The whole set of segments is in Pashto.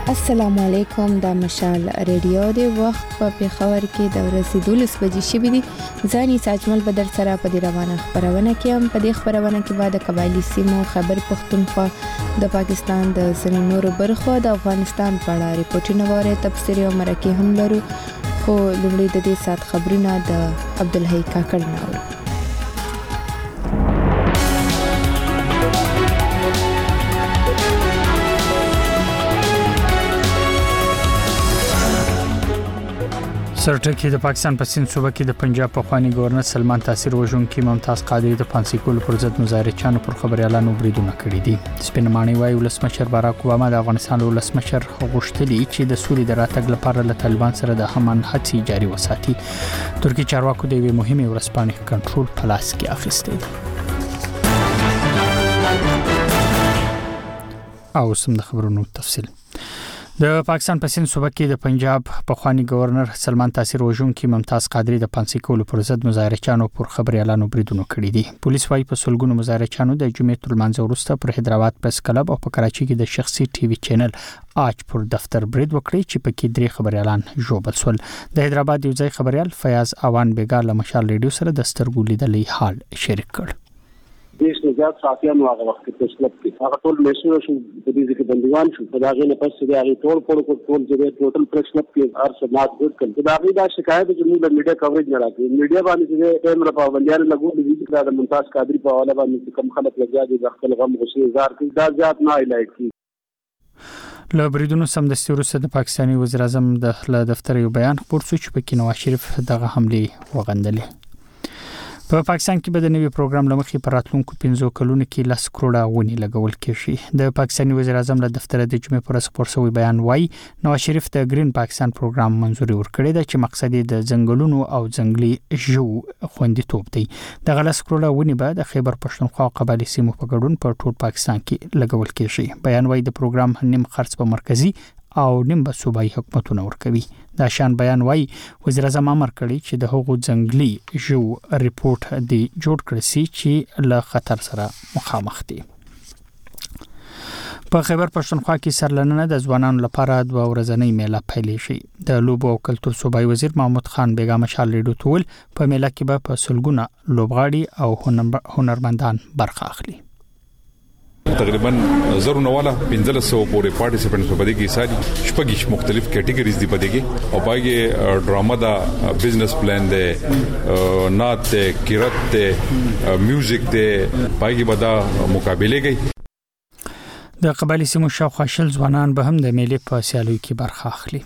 السلام علیکم د مشال ریډیو د وخت په پیښور کې د ورځې 12 بجې شوې دي. ځاني ساجمل بدر سره په دې روانه خبرونه کې هم په دې خبرونه کې بعد قبایلی سیمو خبر پښتونخوا د پاکستان د ځینو نورو برخو د افغانستان په اړه ریپورتونه وره تفسیر او مرکه هم لرو. خو لومړی د دې سات خبرونه د عبدالحی کاکړ ناوړو. سرټکی د پاکستان په سند صوبه کې د پنجاب په خواني گورنر سلمان تاثیر وژونکي ممتاز قادری د پانسي کول پر ضد مظاهرچیانو پر خبريالانو بریدونه کړی دي. سپینمانی وايي ولسمشر باراک اوباما د افغانستان ولسمشر غوښتلی چې د سولې د راتګ لپاره له طالبان سره د همن هڅې جاري وساتي. ترکی چارواکو د یوې مهمه ورځپاڼې کنټرول په لاس کې اخیستی دی. او سم د خبرونو تفصیل. د پاکستان په سند صوبه کې د پنجاب په خواني گورنر سلمان تاثیر وژونکي ممتاز قادری د پانسي کول پر ضد مظاهرچیانو پر خبريالانو بریدونه کړی دي. پولیس وايي په سلګونو مظاهرچیانو د جمعې تر منځ وروسته پر حیدرآباد پریس کلب او په کراچي کې د شخصي ټي وي چینل آج پر دفتر برید وکړي چې پکې درې خبريالان ژوبل شول. د حیدرآباد یو ځای خبريال فیاض اوان بیګا له مشال ریډیو سره د سترګو لیدلې حال شریک کړ. دیش نجات صافیانو هغه وخت کې تسلط کې هغه ټول میشنو شو په دې کې بنديوان شو په داغه نه پس چې هغه ټول چې ټوټل پرشنپ کې هر څه مات ګډ کړي دا غي دا شکایت چې موږ د میډیا کوریج نه راځي میډیا باندې چې کیمرا په باندې لګول دي چې دا ممتاز قادری په حواله باندې کم خلک لګیا دي د خپل غم غوسه اظهار کوي دا ځات نه هایلایټ کی. له بریدونو سمدستي وروسته د پاکستاني وزیر اعظم د دفتر یو بیان خپور شو چې په کې نواز شریف دغه حمله وغندلې. په پاکستان کې به د نوي پروګرام لمخې پر راتلونکو 15 کلونو کې 10 کروڑه ونی لګول کېږي. د پاکستاني وزیر اعظم له دفتر د جمعې پر خبر شوی بیان وايي نواز شریف د گرین پاکستان پروګرام منزوري ورکړی دی چې مقصد یې د ځنګلونو او ځنګلي ژوو خوندیتوب دی. د 10 کروڑه ونی به د خیبر پښتونخوا قبایلی سیمو په ګډون په ټول پاکستان کې لګول کېږي. بیان وايي د پروګرام نیم خرڅ په مرکزی او نیم به صوبایي حکومتونه ورکوي. دا شان بیان وايي وزیر اعظم امر کړی چې د هغو ځنګلي ژوو ریپورت دی جوړ کړی شي چې له خطر سره مخامخ دي. په خیبر پښتونخوا کې سرلننه د ځوانانو لپاره د ورځنۍ میله پیلې شي. د لوبو او کلتور صوبایي وزیر محمود خان بیګا مشال ریډیو تول په میله کې به په سلګونه لوبغاړي او هنرمندان برخه اخلي. تقریبا زرونه والا 1500 پورې پارټیسپینټس په دې کې ساري شپږ مختلف کټګوریز دي په دې کې او باقي ډراما دا بزنس پلان دی نات کیرت دی میوزیک دی باقي بدا مقابله کوي. د قبایلی سیمو شاوخوا شل ځوانان به هم د میلې په سیالیو کې برخه اخلي.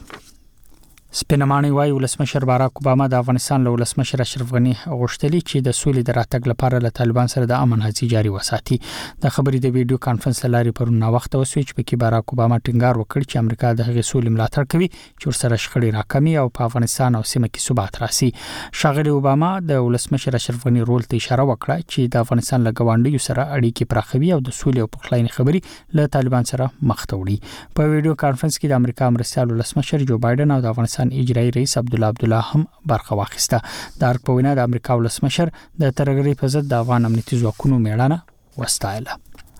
سپینمانی وايي ولسمشر باراک اوباما د افغانستان له ولسمشر اشرف غنی غوښتلی چې د سولې د راتګ لپاره له طالبان سره د امن هڅې جاري وساتي. د خبرې د ویډیو کانفرنس لاري پرونه وخت وسوي چې پکې باراک اوباما ټینګار وکړ چې امریکا د هغې سولې ملاتړ کوي چې ورسره شخړې راکمي او په افغانستان او سیمه کې ثبات راسي. ښاغلي اوباما د ولسمشر اشرف غنی رول ته اشاره وکړه چې د افغانستان له ګاونډیو سره اړیکې پراخوي او د سولې او پخلاینې خبرې له طالبان سره مخ ته وړي. په ویډیو کانفرنس کې د امریکا مرستیال ولسمشر جو بایدن او د افغانستان اجرایی رئیس عبدالله هم برخه واخیسته. د ارګ په وینا د امریکا ولسمشر د ترهګرۍ په ضد د افغان امنیتي ځواکونو میړانه وستایله.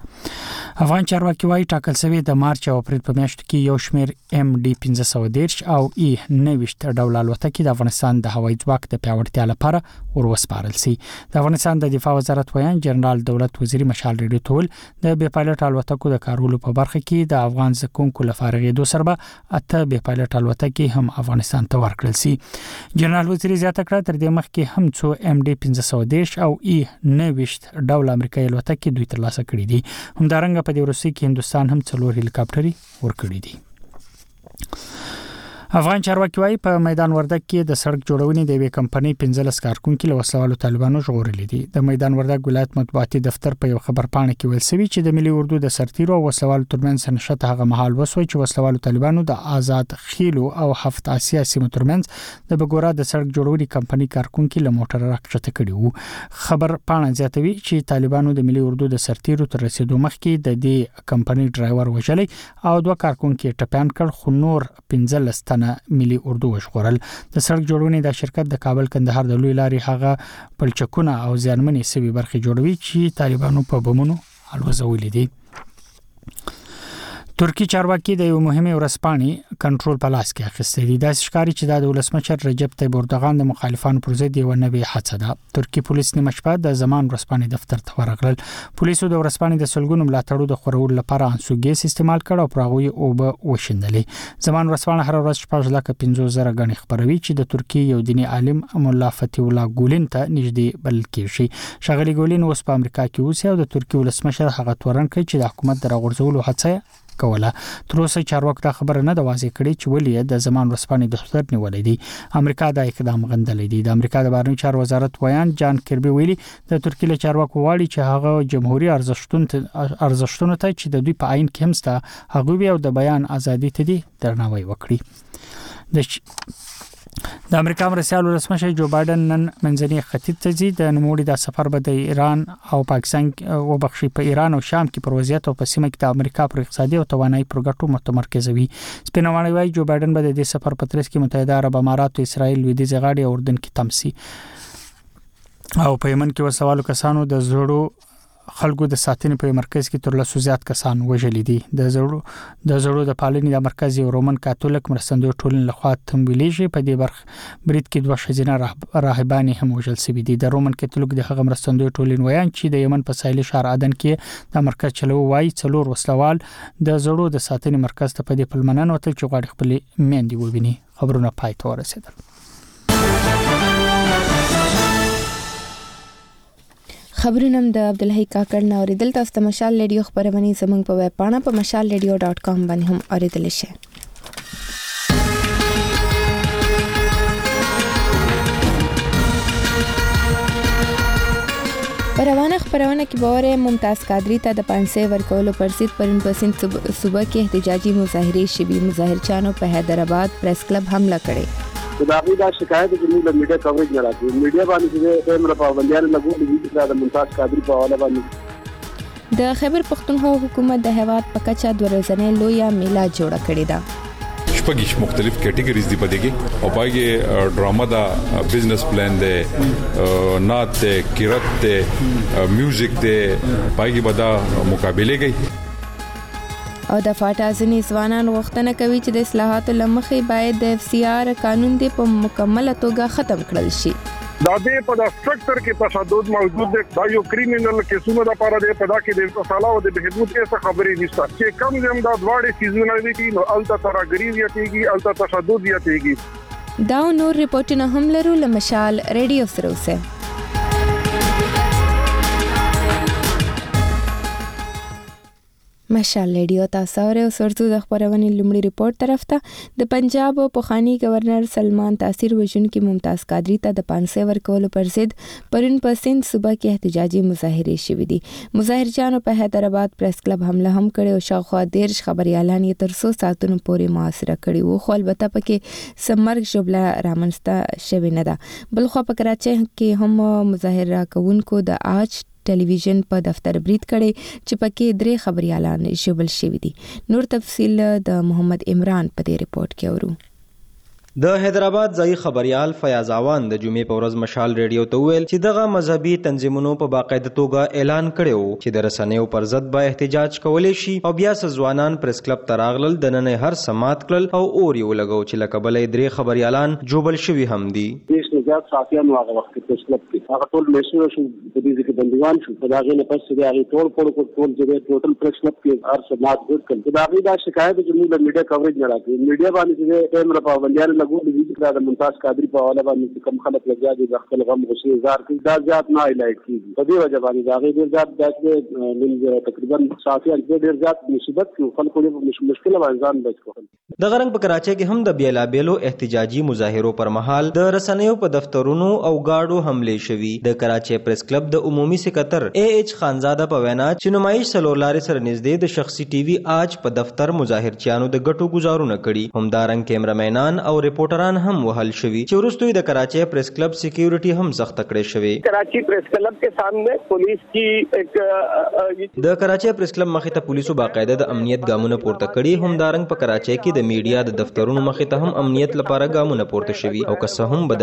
افغان چارواکي وايي ټاکل شوی د مارچ او اپریل په میاشتو کې یو شمېر MD 1513 او E29 ډول الوتکې د افغانستان د هوایي ځواک د پیاوړتیا لپاره وروسپارل شي. د افغانستان د دفاع وزارت ویان جنرال دولت وزیر مشال ریډیو تول د بي پایلټ الوتکو د کارولو په برخه کې د افغان زکونکو لپاره غېدو سره 8 بي پایلټ الوتکې هم افغانستان ته ورکړل شي. جنرال وزیر زیاته کړه تر دې مخکې هم څو MD 1513 او E29 ډول امریکایي الوتکې دوی ترلاسه کړې دي. همدارنګه په دې ورسې کې هندستان هم 4 هلیکاپټري ورکړي دي. افغان چارواکي وايي په میدان وردګ کې د سړک جوړونې د یوې کمپنۍ 15 کارکونکو له وسلوالو طالبانو ژغورلي دي. د میدان وردګ ولایت مطبوعاتي دفتر په یو خبر پاڼه کې ویل شوی چې د ملي اردو د سرتیرو او وسلوالو ترمنځ نشته هغه مهال وسوي چې وسلوالو طالبانو د آزاد خیلو او هفت آسیا سیمو ترمنځ د بګورا د سړک جوړونې کمپنۍ کارکونکو له موټر راکښته کړي وو. خبر پاڼه زیاتوي چې طالبانو د ملي اردو د سرتیرو تر رسیدو مخکې د دې کمپنۍ ډرایور وژلي او دوه کارکونکو ټپيان کړ خو نور 15 تنه ملي اردو وشغورل. د سړک جوړونې د شرکت د کابل کندهار د لوی لارې هغه پلچکونه او ځانمنې سوي برخې جوړوي چې طالبانو په بمونو الوزولې دي. ترکی چارواکي د یو مهمه ورځپاڼې کنټرول په لاس کې اخیستی دی. د ښکاری چې د ولسمشر رجب طیب اردوغان د مخالفانو پر ضد یو نوې هڅه ده. ترکی پولیس نیمه شپه د زمان ورځپاڼې دفتر ته ورغلل. پولیسو د ورځپاڼې د سلګونو ملاتړو د خورولو لپاره انسوګیس استعمال کړ او پر هغه یې اوبه وشیندلې. زمان ورځپاڼه هر ورځ 15,000 غني خبروي چې د ترکی یو دیني عالم مولا فتح الله ګولین ته نږدې بلل کېږي. شغلی ګولین اوس په امریکا کې اوسي او د ترکی ولسمشر هغه تورن کوي چې د حکومت د راغورځولو هڅه کوله. تر اوسه چارواکو دا خبره نه ده واضح کړې چې ولې د زمان ورځپاڼې دفتر نیولې دي. امریکا دا اقدام غندلې دي. د امریکا د بهرنیو چارو وزارت ویان جان کربي ویلي د ترکیه له چارواکو غواړي چې هغه جمهوریت ارزښتونو ته چې د دوی په عین کې هم ستا هغه او د بیان ازادي ته دي درناوی وکړي. د امریکا مرستیال ولسمشر جو بایدن نن منځني ختیځ ته ځي. د نوموړي د سفر به د ایران او پاکستان او بخشي په ایران او شام کې پر وضعیت او په سیمه کې د امریکا پر اقتصادي او توانایي پروګرامو متمرکز وي. سپینوالي وايي جو بایدن به د دې سفر په ترڅ کې متحده عرب امارات او اسرائیل لویدیځ غاړي او اردن کې تمسي او په یمن کې وسوالو کسانو د زړو خلکو د ساتنې په مرکز کې تر لسو زیات کسان وژل دي. د زړو د پالنې د مرکز یو رومن کاتولیک مرستندوی ټولنې لخوا تمویلېږي. په دې برید کې 2 ښځینه راهبانې هم وژل شوې دي. د رومن کاتولیک د هغه مرستندوی ټولنې ویان چې د یمن په ساحلي ښار عدن کې د مرکز چلو وایي 4 وسلوال د زړو د ساتنې مرکز ته په دې پلمنن وتل چې غواړي خپل میندې وویني. خبرونه پای ته ورسېدل. خبرونه د عبدالحی کاکړ نه اوریدل. تاسو ته مشال ریډیو خبرونه زموږ په ویب پاڼه په mashalradio.com باندې هم اوریدل شئ. روانه خبرونه کې باور ممتاز قادری ته د 500 ورکولو پر ضد پرون په سند صوبه کې احتجاجي مظاهره شوي. مظاهرچانو په حیدرآباد پریس کلب حمله کړې. خدای دا شکایت چې موږ د میډیا کوریج نه راځي. میډیا باندې چې کیمرا پابندیان لګولې دي د ممتاز قادری په حواله باندې. د خیبر پختونخوا حکومت د هیواد په کچه د ورځنۍ لویا میله جوړه کړې ده. شپږ مختلف کټګریز دي پدې کې او باګه ډراما دا بزنس پلان ده نات ده کیرت ده میوزیک ده باګه بدا مقابله کوي. او د فاټا ځنی ځوانان غوښتنه کوي چې د اصلاحاتو لمخې باید د FCR قانون دی په مکمله توګه ختم کړل شي. دا دې په د سټرکچر کې تشدد موجود دی. دا یو کریمینل کیسونه د لپاره دی په دا کې د اصلاح او د بهبود څخه خبرې نشته چې کم زم دا دواړه سیزونه دي نو الته ترګریز یتیږي الته تشدد یتیږي. دا نور ریپورتونه هم لرو لمشال ریډیو سره اوسه. مشال ریډیو تاسو او سرتو د خبرونې لومړی ریپورت طرف ته د پنجاب او پخوانی گورنر سلمان تاثیر وژونکي ممتاز قادری ته د 500 ورکولو پر ضد پرون په سند صوبه کې احتجاجي مظاهره شوې دي. مظاهرچانو په حیدرآباد پریس کلب حمله هم کړې او شاوخوا 13 خبريالان یې تر 100 ساعتونو پورې محاصره کړي وو. خو البته پکې سمرګ جبله رامنځته شوې نه ده. بلخو په کراچۍ کې هم مظاهره کوونکو د آج ټلویزیون په دفتر برید کړي چې پکې 3 خبريالان ژوبل شوي دي. نور تفصیل د محمد عمران په دې ریپورت کې اورو. د حیدرآباد ځای خبريال فیاض اوان د جمعې په ورځ مشال ریډیو ته ویل چې دغه مذهبي تنظیمونو په باقاعده توګه اعلان کړو چې د رسنیو پر ضد به احتجاج کولی شي او بیا ځوانان پریس کلب ته راغلل د نن هر سمات کړل او اور یو لګو چې لکبلې 3 خبريالان جوبل شوي هم دي. دیش نجات صافیانو هغه وخت کې پریس کلب کې هغه ټول میسور شو د دې کې بنديوان شو په داغه نه پس د هغه ټول ټول چې ټوټل پریس کلب کې هر سمات ګډ کړ. دا غي دا شکایت چې موږ د میډیا کوریج نه راځي. میډیا باندې چې کیمرا پابندیان لګولې دي د ممتاز قادری په حواله باندې کوم خلک لګیا دي د خپل غم غصې اظهار کوي. دا زیات نه هایلایټ کیږي. په دې وجه باندې دا غي ډیر زیات د تقریبا صافیان ډیر زیات مصیبت کې خلکو له مشکله باندې ځان بچ کوي. د غرنګ په کراچۍ کې هم د بیلابیلو احتجاجي مظاهرو پر مهال د رسنیو په دفترونو او گاډو حمله شوي. د کراچۍ پریس کلب د عمومي سکرټر AH خانزاده په وینا چې نمایش سلولارې سره نږدې د شخصي ټي وي آج په دفتر مظاهرچیانو د ګټو گزارونه کړي. همدارنګ کیمرامینان او ریپورټران هم وهل شوي چې وروسته د کراچۍ پریس کلب سکیورټي هم سخت کړې شوی. کراچی پریس کلب کے سامنے پولیس کی ایک د کراچۍ پریس کلب مخې ته پولیسو باقاعده د امنیت ګامونه پورته کړي. همدارنګ په کراچۍ کې د میډیا د دفترونو مخې ته هم امنیت لپاره ګامونه پورته شوي او که څه هم به د پیښه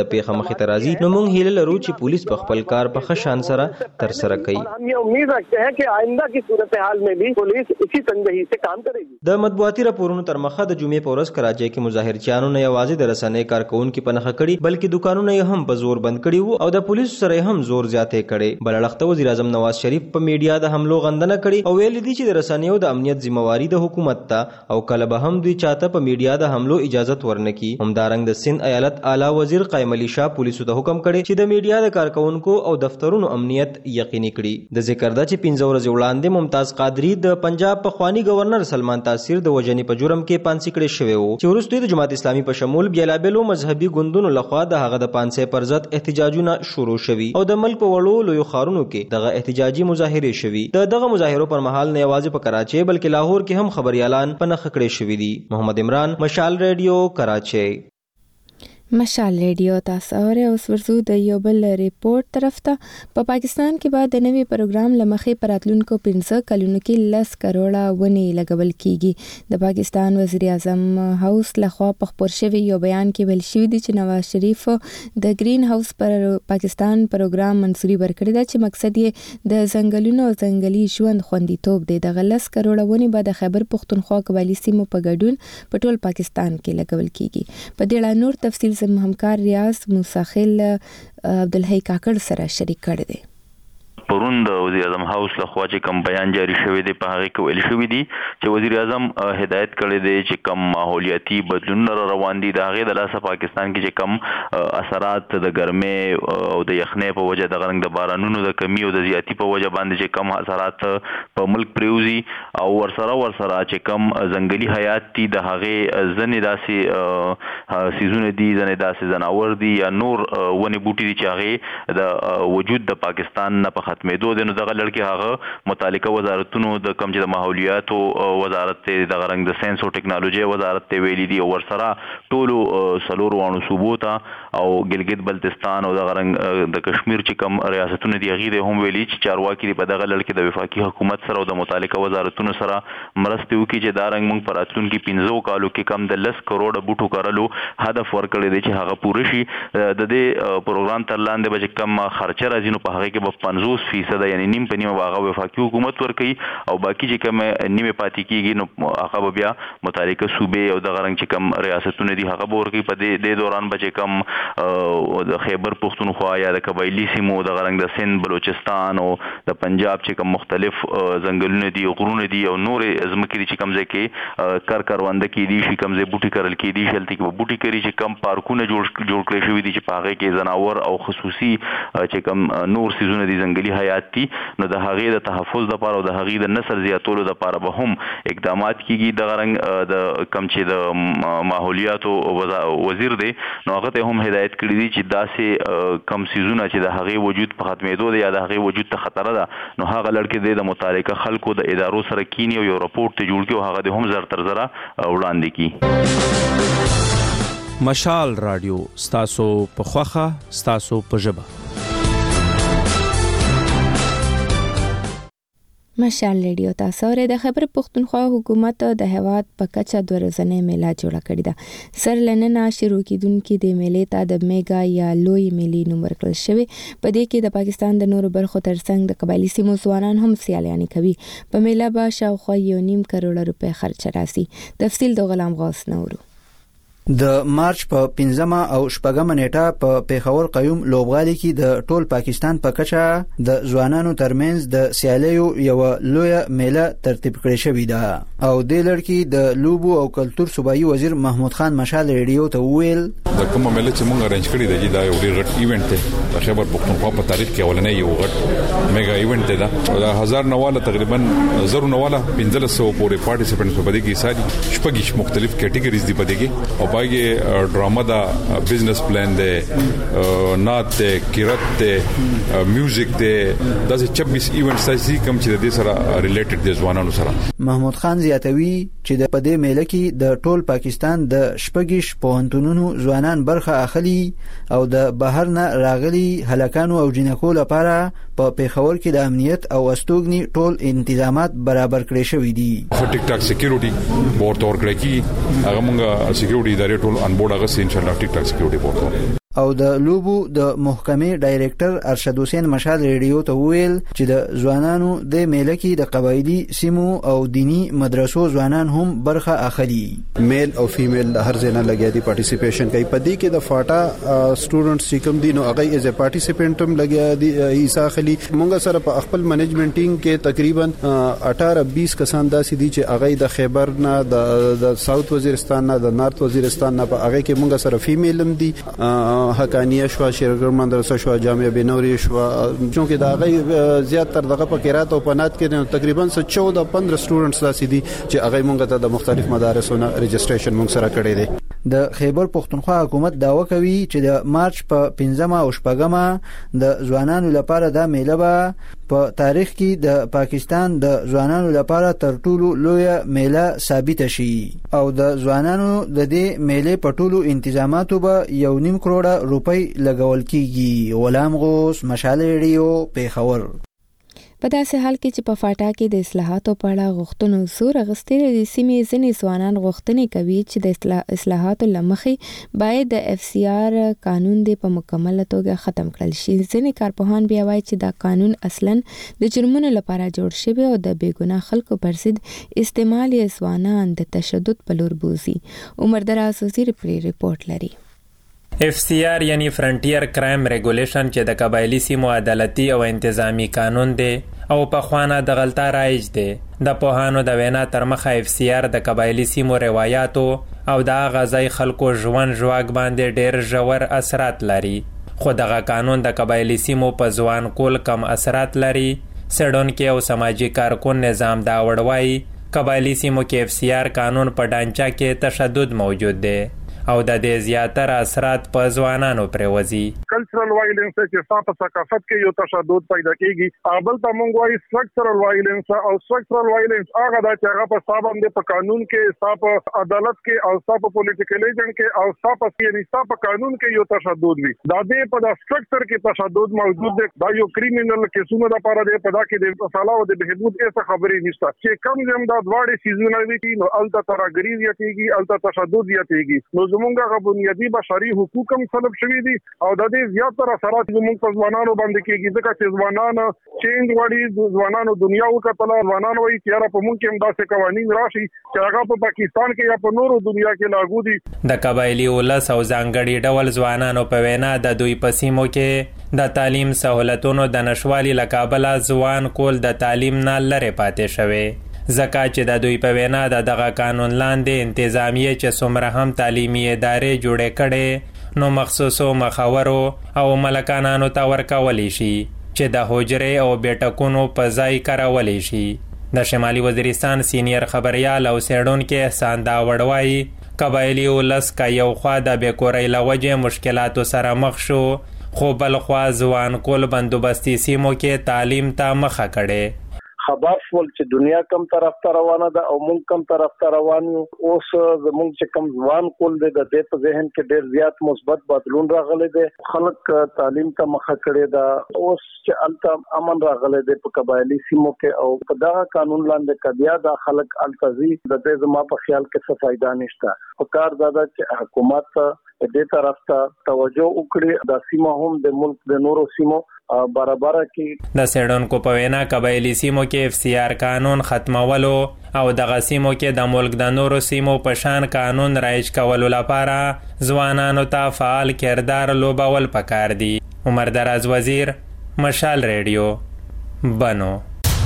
مخې ته راځي نو موږ هیله لرو چې پولیس په خپل کار په ښه شان سره ترسره کوي. हम ये उम्मीद रखते हैं कि आइंदा की सूरत हाल में भी पुलिस इसी तनदेही से काम करेगी. د مطبوعاتي راپورونو تر مخه د جمعې په ورځ کراچۍ کې مظاهرچیانو نه یوازې د رسنۍ کارکونکو په نښه کړي بلکې دکانونه یې هم په زور بند کړي وو او د پولیسو سره هم زور زیاتې کړي. بل اړخ ته وزیر اعظم نواز شریف په میډیا د حملو غندنه کړي او ویل دي چې د رسنیو د امنیت ذمہواری د حکومت ته او کله به هم دوی چاته په میډیا د حملو اجازه ورنکړي. همدارنګ د سند ایالت اعلی وزیر قائم علي شاه پولیسو ته حکم کړی چې د میډیا د کارکونکو او دفترونو امنیت یقیني کړي. د ذکر ده چې 15 ورځې وړاندې ممتاز قادری د پنجاب پخوانی گورنر سلمان تاثیر د وژنې په جرم کې پانسي کړی شوی وو چې وروسته د جماعت اسلامي په شمول بیلابېلو مذهبي ګوندونو لخوا د هغه د پانسي پر ضد احتجاجونه شروع شوي او د ملک په وړو لویو ښارونو کې دغه احتجاجي مظاهرې شوي. دغه مظاهرو پر مهال نه یوازې په کراچۍ بلکې لاهور کې هم خبريالان په نښه کړي شوي دي. محمد عمران، مشال ریډیو، کراچۍ. مشال ریډیو تاسو اورئ. اوس ورځو د یو بل ریپورت طرف ته. په پاکستان کې بعد د نوي پروګرام لمخې پراتلونکو 15 کلونو کې 10 کروڑه ونې لګول کیږي. د پاکستان وزیر اعظم هاوس لخوا په خبر شوی یو بیان کې ویل شوی دی چې نواز شریف د گرین هاوس پر پاکستان پروګرام منسوبي ورکړی دا چې مقصد یې د ځنګلونو او ځنګلي ژوند خوندیتوب دی. د 10 کروڑه ونې به د خیبر پختونخوا قبایلی سیمو په ګډون په ټول پاکستان کې لګول کیږي. په دې اړه نور تفصیل زموږ همکار ریاض موساخیل عبدالحی کاکړ سره شریک کړی دی. پرون د وزیر اعظم هاوس لخوا چې کوم بیان جاری شوی دی په هغه کې ویل شوی دی چې وزیر اعظم هدایت کړی دی چې کوم ماحولیاتي بدلونونه روان دي د هغه د لاسه پاکستان کې چې کوم اثرات د ګرمۍ او د یخنۍ په وجه د غرنګ د بارانونو د کمی او د زیاتی په وجه باندې چې کوم اثرات په ملک پریوزي او ورسره چې کوم ځنګلي حیات دي د هغه ځنې داسې سیزونه دي ځنې داسې ځناور دي یا نور ونې بوټي دي چې هغه د وجود د پاکستان نه په ختمېدو د نو دغه لړ کې هغه متعلقه وزارتونو د کم چې د ماحولیاتو وزارت ته د غرنګ د ساينس او ټکنالوژي وزارت ته ویلي دي او ورسره ټولو سلور وانو صوبو ته او ګلګت بلتستان او د غرنګ د کشمیر چې کم ریاستونه دي هغه هم ویلي چې چارواکي په دغه لړ کې د وفاقي حکومت سره او د متعلقه وزارتونو سره مرسته وکړي چې دا رنګ موږ پراتلونکو 15 کالو کې کم د 10 کروڑ بوټو کارلو هدف ورکړی دی چې هغه پوره شي. د دې پروګرام تر لاندې به کم خرچه راځي نو په هغه کې به 50% یعنی نیم په نیمه هغه وفاقي حکومت ورکړي او باقی چې کوم نیمه پاتې کیږي نو هغه بیا متعلقه صوبې او د غرنګ چې کوم ریاستونه دي هغه به ورکړي. په دې دوران به چې کوم د خیبر پختونخوا یا د قبایلی سیمو د غرنګ د سند بلوچستان او د پنجاب چې کوم مختلف ځنګلونه دي غرونه دي او نور ځمکې دي چې کوم ځکه کارونده کې دي شي کوم ځای بوټي کرل کې دي شلتي کې بوټي کری چې کوم پارکونه جوړ کړی شوی دي چې په هغه کې ځناور او خصوصي چې کوم نور سيزونه دي ځنګلي حیات دي نو د هغې د تحفظ لپاره او د هغې د نسل زیاتولو لپاره به هم اقدامات کیږي. د غرنګ د کم چې د ماحولیاتو وزیر دی نو هغه ته هم هدایت کړی دی چې داسې کم سيزونه چې د هغې وجود په ختمېدو دی یا د هغې وجود ته خطر ده نو هغه لړ د متعلقه خلکو د ادارو سره کینی او یو راپورټ ته جوړ کړي او هغه د هم زر تر زره وړاندې کړي. مشال رادیو ستاسو په خوخه ستاسو په ژبه. مشال ریډیو تاسو اورئ. د خیبر پختونخوا حکومت د هیواد په کچه د ورځنۍ میله جوړه کړې ده. سر لننه شروع کیدونکې د میلې ته د میگا یا لوی میلې نوم ورکړل شوی. په دې کې د پاکستان د نورو برخو ترڅنګ د قبایلی سیمو ځوانان هم سیالاني کوي. په میله به شاوخوا 1.5 کروڑ روپۍ خرچ راسي. تفصیل د غلام غوث نورو. د مارچ په 15 او 16 نیټه په پیښور قیوم لوبغالي کې د ټول پاکستان په کچه د ځوانانو ترمنځ د سیالیو یو لوی میله ترتیب کړې شوې ده او د لړکی د لوبو او کلچر صوبایي وزیر محمود خان مشال ریډیو ته ویل د کومه میله چې موږ ارینج کړی دی دا یو ډیر غټ ایونت دی د خیبر پختونخوا په تاریخ کې اولنې یو غټ میگا ایونت دی دا د 1000 نواله تقریبا 1000 نواله 1500 پورې پارټیسپینټس په دې کې ساري شپږ مختلف کیټګریز دي په دې کې او باقي ډراما دا بزنس پلان دی نات دی کیرت دی میوزیک دی دا 26 ایونټس دي کوم چې د دې سره ریلیټډ دي ځوانانو سره. محمود خان زیاتوي چې د پدې میله کې د ټول پاکستان د شپږ پوهنتونونو ځوانان برخه اخلي او د بهر نه راغلي هلکانو او جنکو لپاره په پیښور کې د امنیت او استوګنی ټول انتظامات برابر کړی شوی دي. ټیک ټاک سکیورټي بورډ ورکړی کی هغه موږ سکیورټي ادارې ټول ان بورډ هغه ان شاء الله ټیک ټاک سکیورټي بورډ او د لوبو د محکمې ډایریکټر ارشد حسین مشال ریډیو ته ویل چې د ځوانانو د میله کې د قبایلی سیمو او دینی مدرسو ځوانان هم برخه اخلي. میل او فیمیل هر ځای نه لګیا دي پارټیسیپیشن کوي. په دې کې د فاټا سټوډنټس چې کوم دي نو هغه ایز ا پارټیسیپینټ هم لګیا دي حصہ اخلي. مونږ سره په خپل منیجمنت ټیم کې تقریبا 18-20 کسان داسې دي چې هغه د خیبر نه د ساوث وزیرستان نه د نارت وزیرستان نه په هغه کې مونږ سره فیمیل هم دي، حقانیه شو، شیرګر مدرسه شو، جامعه بنوري شو، چونکه دا غي زیات تر دغه په قرات او پنات کې تقریبا 14-15 سټوډنټس داسې دي چې هغه مونږ ته د مختلف مدارسونو رجسټریشن مونږ سره کړی دی. د خیبر پختونخوا حکومت داوا کوي چې د مارچ په 15 او 16 د ځوانانو لپاره د میله به په تاریخ کې د پاکستان د ځوانانو لپاره تر ټولو لوی میله ثابت شي او د ځوانانو د دې میله په ټولو انتظاماتو به 1.5 کروڑ روپۍ لګول کیږي. غلام غوث، مشال ریډیو، پیښور. په داسې حال کې چې په فاټا کې د اصلاحاتو په اړه غوښتنو زور اخیستل د سیمې ځینې ځوانان غوښتنې کوي چې د اصلاحاتو لمخې باید د اف سی آر قانون د په مکمله توګه ختم کړل شي. ځینې کارپوهان بیا وایي چې دا قانون اصلاً د جرمونو لپاره جوړ شوی او د بیګناه خلکو پر ضد استعمال یې ځوانان د تشدد په لور بوزي. عمر دراز وزیر پرې رپورټ لري. اف سی آر یعنی فرنټیر کرایم ریګولیشن چې د قبایلی سیمو عدالتي او انتظامی قانون دی او په خوانه د غلطه رایج دی. د پوهانو د وینا تر مخه اف سی آر د قبایلی سیمو روایتو او د غزای خلکو ژوند ژواک باندې ډیر ژور اثرات لري، خو دغه قانون د قبایلی سیمو په ځوان کول کم اثرات لري. سړونکو او سماجی کارکون نظام دا وړوي قبایلی سیمو کې اف سی آر قانون په ډانچه کې تشدد موجود دی او د دې زیاتره اثرات په ځوانانو پرېوځي. کلچرل وایلنس چې په ثقافت کې یو تشدد پیدا کیږي، بل ته مونږ وایي سټرکچرل وایلنس. او سټرکچرل وایلنس هغه دا چې هغه په صاحب هم په قانون کې، صاحب عدالت کې او صاحب پولیټیکل ایجنټ کې او صاحب یعنی صاحب قانون کې یو تشدد وي. دا دې په سټرکچر کې تشدد موجود دی. دا یو کریمینل کیسونو لپاره دی، په دا کې د اصلاح او د بهبود هیڅ خبرې نشته. چې کم زم دا دواړه سیزونه دي نو الته ترګری زیاتېږي، الته تشدد زیاتېږي. نو زمونږه بنیادی بشري حقوق هم سلب شوي دي او د دې زیاتره اثرات زموږ په ځوانانو باندې کېږي، ځکه چې ځوانان چینج غواړي، ځوانانو دنیا وکتله، ځوانان وایي چې یاره په مونږ کې هم داسې قوانین راشي چې هغه په پاکستان کې یا په نورو دنیا کې لاګو دي. د قبایلی ولس او ځانګړي ډول ځوانانو په وینا د دوی په سیمو کې د تعلیم سہولتونو د نشوالي له کبله ځوان کول د تعلیم نه لرې پاتې شوی، ځکه چې د دوی په وینا د دغه قانون لاندې انتظامیه چې څومره هم تعلیمي ادارې جوړې کړي نو مخصوصو مخورو او ملکانانو ته ورکولی شي چې د حجرې او بیټکونو په ځای کارولی شي. د شمالي وزیرستان سینیر خبریال او څېړونکی احسان داوړ وایي قبایلي ولس که یو خوا د بېکورۍ له وجې مشکلاتو سره مخ شو، خو بل خوا ځوان کول بندوبستي سیمو کې تعلیم ته مخه کړې. خبر شول چې دنیا کم طرف ته روانه ده او مونږ کم طرف ته روان یو. اوس زمونږ چې کم ځوان کول دی د دې په ذهن کې ډېر زیات مثبت بدلون راغلی دی. خلک تعلیم ته مخه کړې ده. اوس چې الته امن راغلی دی په قبایلی سیمو کې او په دغه قانون لاندې کبیا د خلک التزی د دې زما په خیال کې څه فائدہ نشته. په کار دا چې حکومت دې طرف ته توجه وکړي، د سیمو هم د ملک د نورو سیمو برابر کی. د سړونکو په وینا قبایلی سیمو کې اف سی آر قانون ختمولو او دغه سیمو کې د ملک د نورو سیمو په شان قانون رایج کولو لپاره ځوانانو ته فعال کردار لوبول پکار دي. عمر دراز وزیر، مشال ریډیو، بنو.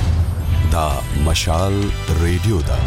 دا مشال ریډیو دا.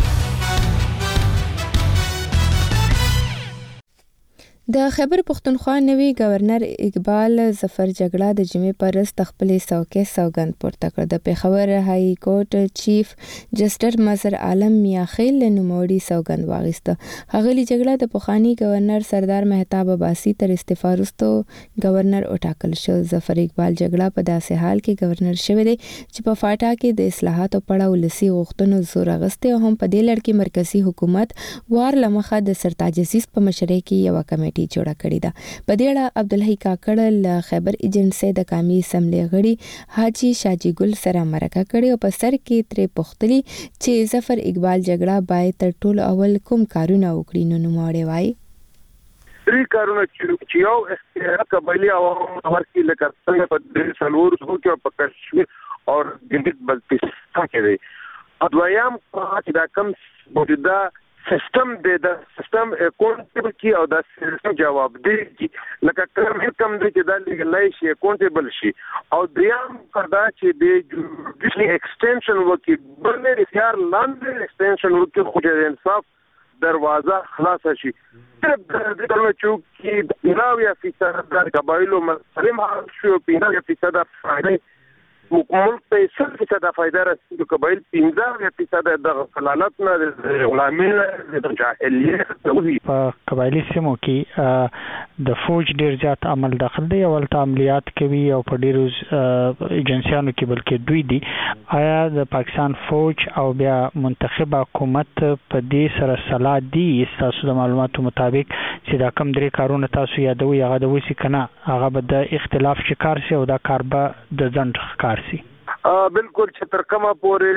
د خیبر پختونخوا نوی گورنر اقبال ظفر جګړه د جمعې پر ورځ خپلې څوکۍ سوګند پورته کړ. د پیښور های کورټ چیف جسټس مظهر عالم میاخیل نوموړي سوګند واغیسته. ښاغلي جګړه د پخواني گورنر سردار مهتاب عباسي تر استعفا وروسته گورنر وټاکل شو. ظفر اقبال جګړه په داسې حال کې گورنر شوی دی چې په فاټا کې د اصلاحاتو په اړه ولسي غوښتنو زور اخیستی او هم په دې لړ کې مرکزي حکومت وار له مخه د سرتاج عزیز په مشرۍ کې یوه کمیټه جوړه کړې ده. په دې اړه عبدالحی کاکړ له خیبر ایجنسۍ د قومي اسمبلۍ غړي حاجي شاجي ګل سره مرکه کړې او په سر کې ترې پوښتلي چې ظفر اقبال جګړه باید تر ټولو اول کوم کارونه وکړي. نو نوموړی وایي درې کارونه چې یو اختیار قبایلی عوام ورکی لکه څنګه په سلور کې په کشمیر او ګندګ بلتستان کې دی دویم چې دا کم موجوده سیستم د سیستم اکاونټیبل کی او د سیستم جواب دی لکه کم دی چې دا لیګلای شي اکاونټیبل شي او دریم کدا چې د جوډیشل ایکسټنشن وکي بل اختیار لاندې ایکسټنشن وکي خو د انصاف دروازه خلاص شي صرف د دغه چوکي 90% د قبایلو مسلم حال شو 90% فائدې ملک ته 100% فائدہ رسیدو قبایل 15% د خلالت نه د غلامین د جاهلیت په قبایلی سیمو کې د فوج ډیر زیات عمل داخل دی او عملیات کوي او په ډیرو ایجنسیانو کې بلکې دوی دي آیا د پاکستان فوج او بیا منتخب حکومت په دې سره صلاح دي تاسو د معلوماتو مطابق چې دا کم درې کارونه تاسو یادوي هغه د وسی کنه هغه به د اختلاف شکار شي او دا کار به د ځند ښکار شي بالکل چې تر کومه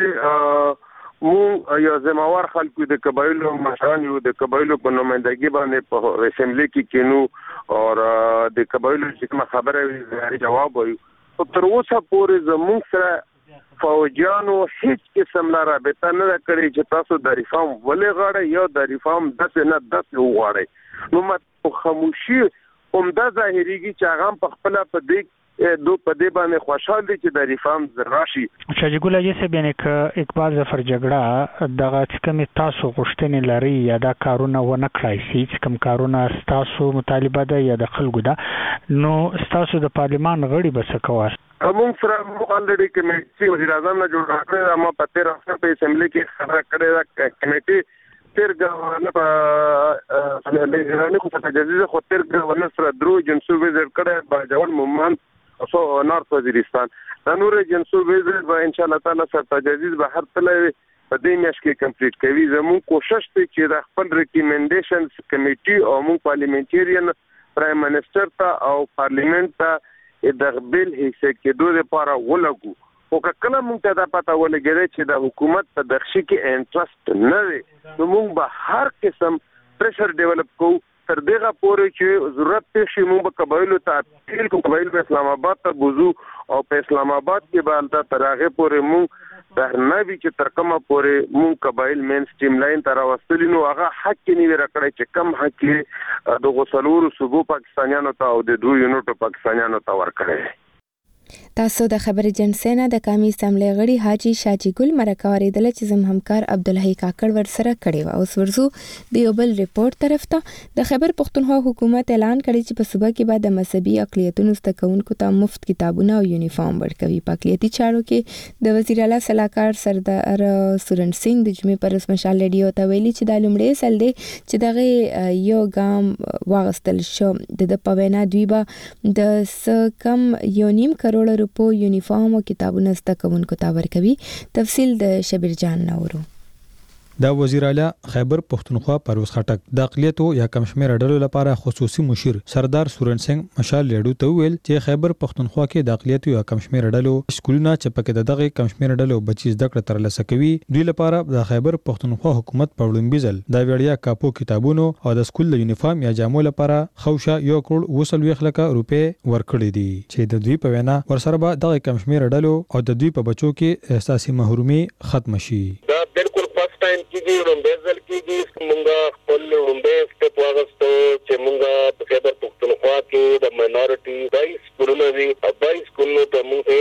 پورې مو یا زموار خلکو د قبایلو مشران یو د قبایلو په نمائندګي باندې په اسمبلی کې کینو او د قبایلو چې خبره جواب وایو تر اوسه پورې زموږ سره فوجانو هیڅ قسم نه رابطه نه کړې چې تاسو د ریفارم ولې غواړئ یا د ریفارم داسې وغواړئ نو مت خاموشي عمده ظاهريږي چې هغه په خپل په دې دو په دې باندې خوشاله دي چې د ریفارم راشي شاجګل اجي سه بینه ک اقبال ظفر جګړه دغه کوم تاسو غوښتنې لري یا دا کارونه ونه کړای شي چې کوم کارونه تاسو مطالبه ده یا د خلکو ده نو تاسو د پارلمان غړي بس کوه موږ سره الریډي کمیټي وزیر اعظم نه جوړ کړی ما په 13 په اسمبلی کې خبره کړې ده کمیټي تیر ګورنر په لګرانه کو تجهیز خو تیر ګورنر سره درو جنسو وزیر کړه با جوړ مومن او نارث وزیرستان د نور جنسو وزیر به ان شاء الله تعالی سره تجهیز به هر تلوي په دې میاشت کې کمپلیټ کوي زموږ کوشش دی چې د خپل ریکمنډیشنز کمیټي او موږ پارلیمنټریان پرایم منسٹر ته او پارلیمنت ته د بل حصے کې دوه لپاره ولګو او کله موږ ته دا پته ولګیږي چې د حکومت په دغشي کې انټرست نه دی نو موږ به هر قسم پریشر ډیولپ کوو تر دغه پورې چې ضرورت پېښ شي موږ به قبایلو ته اپیل کوو قبایل په اسلام آباد ته بوزو او په اسلام آباد کې به البته تر هغه پورې موږ د نوی چې تر کومه پورې موږ قبایل مین سټریم لاین ته راوستلی نو هغه حق کې نیو راکړی چې کم حق کې د غوسلورو صوبو پاکستانیانو ته او د دوه یونټو پاکستانیانو ته ورکړی تاسو د خبر جنسینا د قومي اسمبلی غړي حاجی شاجی ګل مرکه اوریدل چې زم همکار عبدالحی کاکړ ورسره کړي و او ورزو د یو بل ریپورت طرف ته د خیبر پختونخوا حکومت اعلان کړی چې په صوبه کې بعد د مذهبي اقلیتونو ستکونکو ته مفت کتابونه او یونیفارم ورکوي په اقلیتي چارو کې د وزیر اعلی صلاحکار سردار سورن سنگ د جمعې پر مشال ریډیو ته ویلي چې د لومړی سل دی چې دغه یو ګام واغستل شو د پوینا دوی به د کم 1.5 کروڑ روپو یونیفارم او کتابونه زده کوونکو ته ورکوي تفصیل د شبیر جان نورو دا وزیر اعلی خیبر پختونخوا پرویز خټک د اقلیتو یا کم شمېر ډلو لپاره خصوصي مشیر سردار سورن سنگ مشال لیډو ته ویل چې خیبر پختونخوا کې د اقلیتو یا کم شمېر ډلو سکولونه چې پکې دغه کم شمېر ډلو بچی زده کړه ترلاسه کوي دوی لپاره د خیبر پختونخوا حکومت په وړاندې ځل د وړیا کاپو کتابونو او د سکول یونیفارم یا جامو لپاره خوشا 1.20 لک روپے ورکړي دي چې د دوی په وینا ورسره به دغه کم شمېر ډلو او د دوی په بچو کې احساسي محرومي ختم شي کیږي رومبېزل کیږي مونږه خپل رومبې سټپ واغستو چې مونږه په خیبر پختونخوا کې د ماینورټي 22 سکولونه دي 22 سکولونو ته مونږ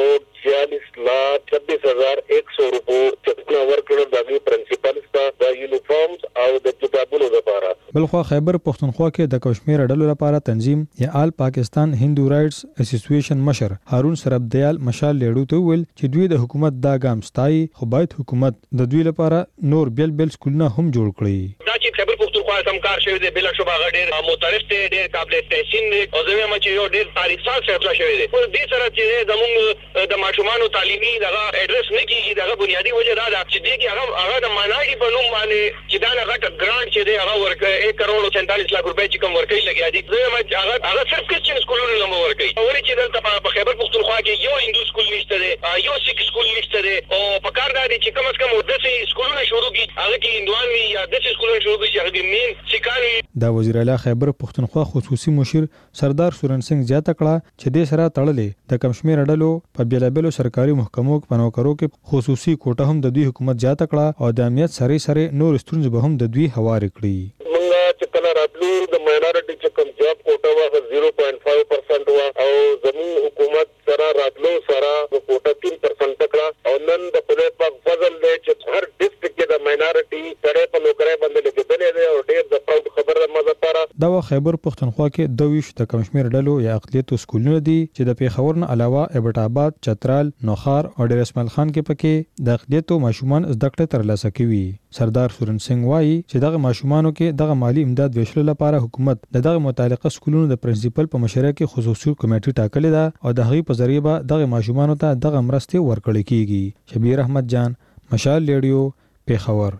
1,46,26,100 روپو چټنه ورکړل د پرنسپل سره د یونیفارمز او د کتابونو لپاره بلخو خیبر پختونخوا کې د کشمیر ډلو لپاره تنظیم یا آل پاکستان هندو رائټس اسوسییشن مشر هارون سربدیال مشال لیډو ته ویل چې دوی د حکومت دا ګام ستای خو باید حکومت د دوی لپاره نور بیل سکولونه هم جوړ کړي دا چې خیبر پختونخوا سم کار شوی دی بل شوبه غډیر معترف ته ډیر قابل تحسین او زموږ چې یو ډیر تاریخ سال څخه شوی دی په دې سره چې زموږ د ماشومان تعلیمي دغه اډرس نه کیږي دغه بنیادی وجه دا ده چې دغه هغه د مانایي په نوم باندې چې دا نه غټ ګرانټ چې دی هغه ورکه 1,47 لک روپۍ چې کوم ورکې لګیا دي زموږ هغه صرف کچن سکولونو نه ورکې ولې چې دلته په خیبر پختونخوا کې یو هندو سکول نشته دی یو سیک سکول نشته دی او په کار دی چې کم از کم ودسي سکولونه شروع کی هغه کې هندوان وي یا د سکولونو شروع شي هغه مين سکان وي. دا وزیر اعلی خیبر پختونخوا خصوصي مشیر سردار سورن سنگ زیاته کړه چې د سره تړلې د کمشمیر ډلو په بیلابلو سرکاري محکمو په نوکرو کې خصوصي کوټه هم د دوی حکومت زیاته کړه او د امنیت سره نور ستونزې به هم د دوی هوار کړي. منګه چې کله راتلو د ماینورټي چې کوم جاب کوټه وا 0.5% وا او زموږ حکومت سره راتلو سره کوټه 3% کړه او نن د خدای پاک فضل دی چې هر ډیسټریکټ کې د ماینورټي سره په نوکرای باندې لګیدلې ده او ډېر د پراود خبره مزه پاره. دا خیبر پختونخوا کې 22 د کمشمیر ډلو یا اقلیتو سکولونه دي چې د پیښور نه علاوه ایبټ آباد، چترال، نوخار او ډیر اسماعیل خان کې پکې د اقلیتو ماشومان زده کړې ترلاسه کوي. سردار سورن سنگ وایي چې دغه ماشومانو کې دغه مالی امداد ویشلو لپاره حکومت دغه متعلقه سکولونو د پرنسپل په مشوره کې خصوصي کمیټه ټاکلې ده او د هغې په ذریعه به دغه ماشومانو ته دغه مرستې ورکړل کیږي. شبیر احمد جان، مشال ریډیو، پیښور.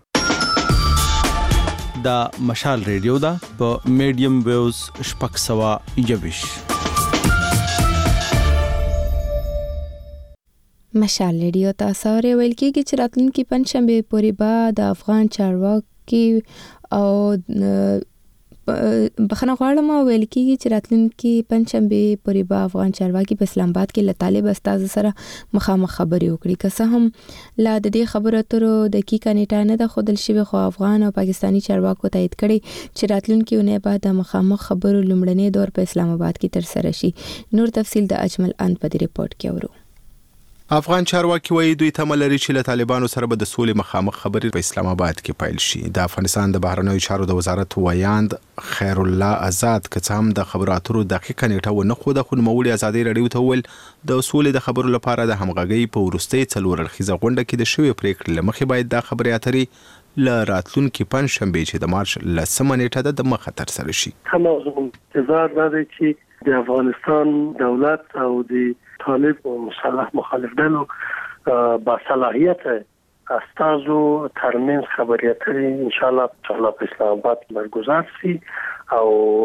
دا مشال ریډیو دا په میډیم ویوز شپږ سوه یویش. مشال ریډیو تاسو ویل کېږي چې راتلونکي پنځشنبه پورې به د افغان چارواکي او بخنه غواړم ویل کېږي چې راتلونکي پنځشنبه پورې به افغان چارواکي په اسلام آباد کې له طالب استاد سره مخامخ خبرې وکړي. که څه هم لا د دې خبرو اترو دقیقه نیټه نه ده ښودل شوې خو افغان او پاکستاني چارواکو تایید کړي چې راتلونکي اونۍ به د مخامخ خبرو لومړنی دور په اسلام آباد کې ترسره شي. نور تفصیل د اجمل ان په دې ریپورت کې اورو. افغان چارواکي وایي دوی تمه لري چې له طالبانو سره به د سولې مخامخ خبرې په اسلام آباد کې پیل شي. د افغانستان د بهرنیو چارو د وزارت ویاند خیر الله آزاد که څه هم د خبرو اترو دقیقه نیټه ونه ښوده خو نوموړي ازادي راډیو ته وویل د سولې د خبرو لپاره د همغږۍ په وروستۍ څلور اړخیزه غونډه کې د شوې پریکړې له مخې باید دا خبرې اترې له راتلونکي پنځشنبې چې د مارچ 10 نیټه د مخه ترسره شي. کوم انتظار ده چې د افغانستان دولت او د طالب و مسلح مخالف ډلو با صلاحیت استازو ترمنځ خبرې اترې ان شاء الله په اسلام آباد برگزار شي او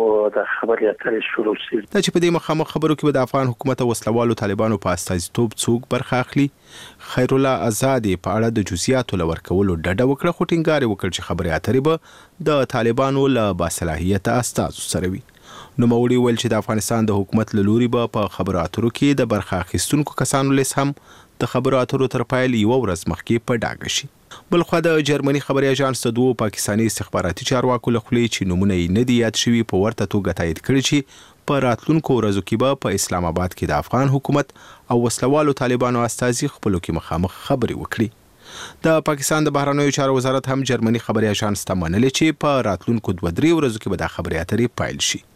د خبرې اترې شروع شي. دا چې په دې مخامخ خبرو کې به د افغان حکومت او وسلوالو طالبانو په استازیتوب څوک برخه اخلي. خیر الله آزاد په اړه د جزئیاتو لور کولو ډډه وکړه خو ټینګار وکړ چې خبرې اترې به د طالبانو له باصلاحیت استازو سره وي. نوموړي ویل چې د افغانستان د حکومت له لوري به په خبرو اترو کې د برخه اخیستونکو کسانو لیست هم د خبرو اترو تر پیل یوه ورځ مخکې په ډاګه شي. بلخوا د جرمني خبري اژانس د دوو پاکستاني استخباراتي چارواکو له خولې چې نومونه یې نه دي یاد شوي په ورته توګه تایید کړي چې په راتلونکو ورځو کې به په اسلام آباد کې د افغان حکومت او وسلوالو طالبانو استازي خپلو کې مخامخ خبرې وکړي. د پاکستان د بهرنیو چارو وزارت هم جرمني خبري اژانس ته منلې چې په راتلونکو 2-3 ورځو کې به د خبرې اترې پیل شي.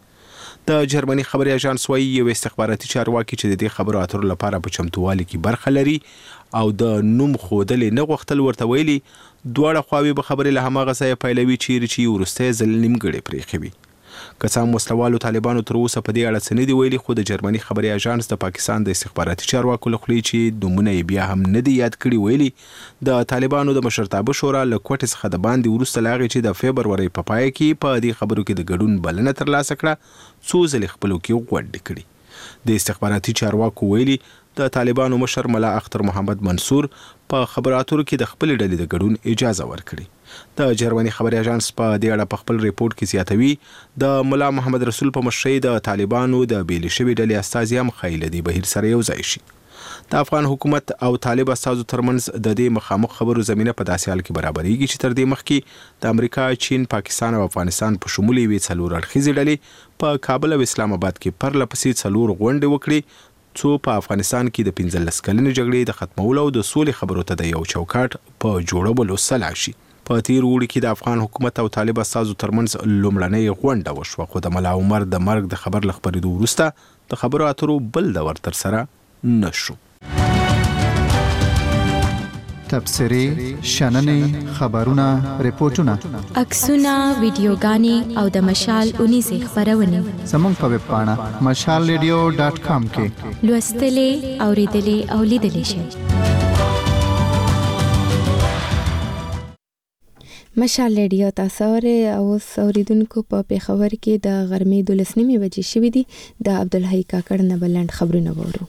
د جرمني خبري اژانس وایي یو استخباراتي چارواکي چې د دې خبرو اترو لپاره په چمتووالي کې برخه لري او د نوم ښودلې نه غوښتل ورته ویلي دواړه خواوې به خبرې له هماغه ځایه پیلوي چیرې چې وروستی ځل نیمګړې پرېښوي. که څه هم وسلوالو طالبانو تر اوسه په دې اړه څه نه دي ویلي خو د جرمني خبري اژانس د پاکستان د استخباراتي چارواکو له خولې چې نومونه یې بیا هم نه دي یاد کړي ویلي د طالبانو د مشرتابه شورا له کوټې څخه د باندې وروسته له هغې چې د فبرورۍ په پای کې په دې خبرو کې د ګډون بلنه ترلاسه کړه څو ځلې خپلو کې غونډې کړي. د استخباراتي چارواکو ویلي د طالبانو مشر ملا اختر محمد منصور په خبرو اترو کې د خپل ډلې د ګډون اجازه ورکړي. د جرمني خبري اژانس په دې اړه په خپل ریپورت کې زیاتوي د ملا محمد رسول په مشرۍ د طالبانو د بیلې شوي ډلې استازي هم ښایي له دې بهیر سره یو ځای شي. د افغان حکومت او طالب استازو ترمنځ د دې مخامخ خبرو زمینه په داسې حال کې برابرېږي چې تر دې مخکې د امریکا، چین، پاکستان او افغانستان په شمول یوې څلور اړخیزې ډلې په کابل او اسلام آباد کې پرله پسې 4 غونډې وکړي څو په افغانستان کې د 15 کلنې جګړې د ختمولو او د سولې خبرو ته د یو چوکاټ په جوړولو سلا شي. په تیر وړي کې د افغان حکومت او طالب استازو ترمنځ لومړنۍ غونډه وشوه خو د ملا عمر د مرګ د خبر له خپرېدو وروسته د خبرو اترو بل دور ترسره نه شو. تبصرې، شننې، خبرونه، ریپورتونه، عکسونه، ویډیوګانې او د مشال اونیزې خپرونې زموږ په ویب پاڼه mashalradio.com کې لوستلې، اوریدلې او لیدلې شئ. مشال ریډیو تاسو او اوریدونکو په پیښور کې د غرمې 12 بجې شوې دي. د عبدالحی کاکړ نه بلند خبرونه وورو.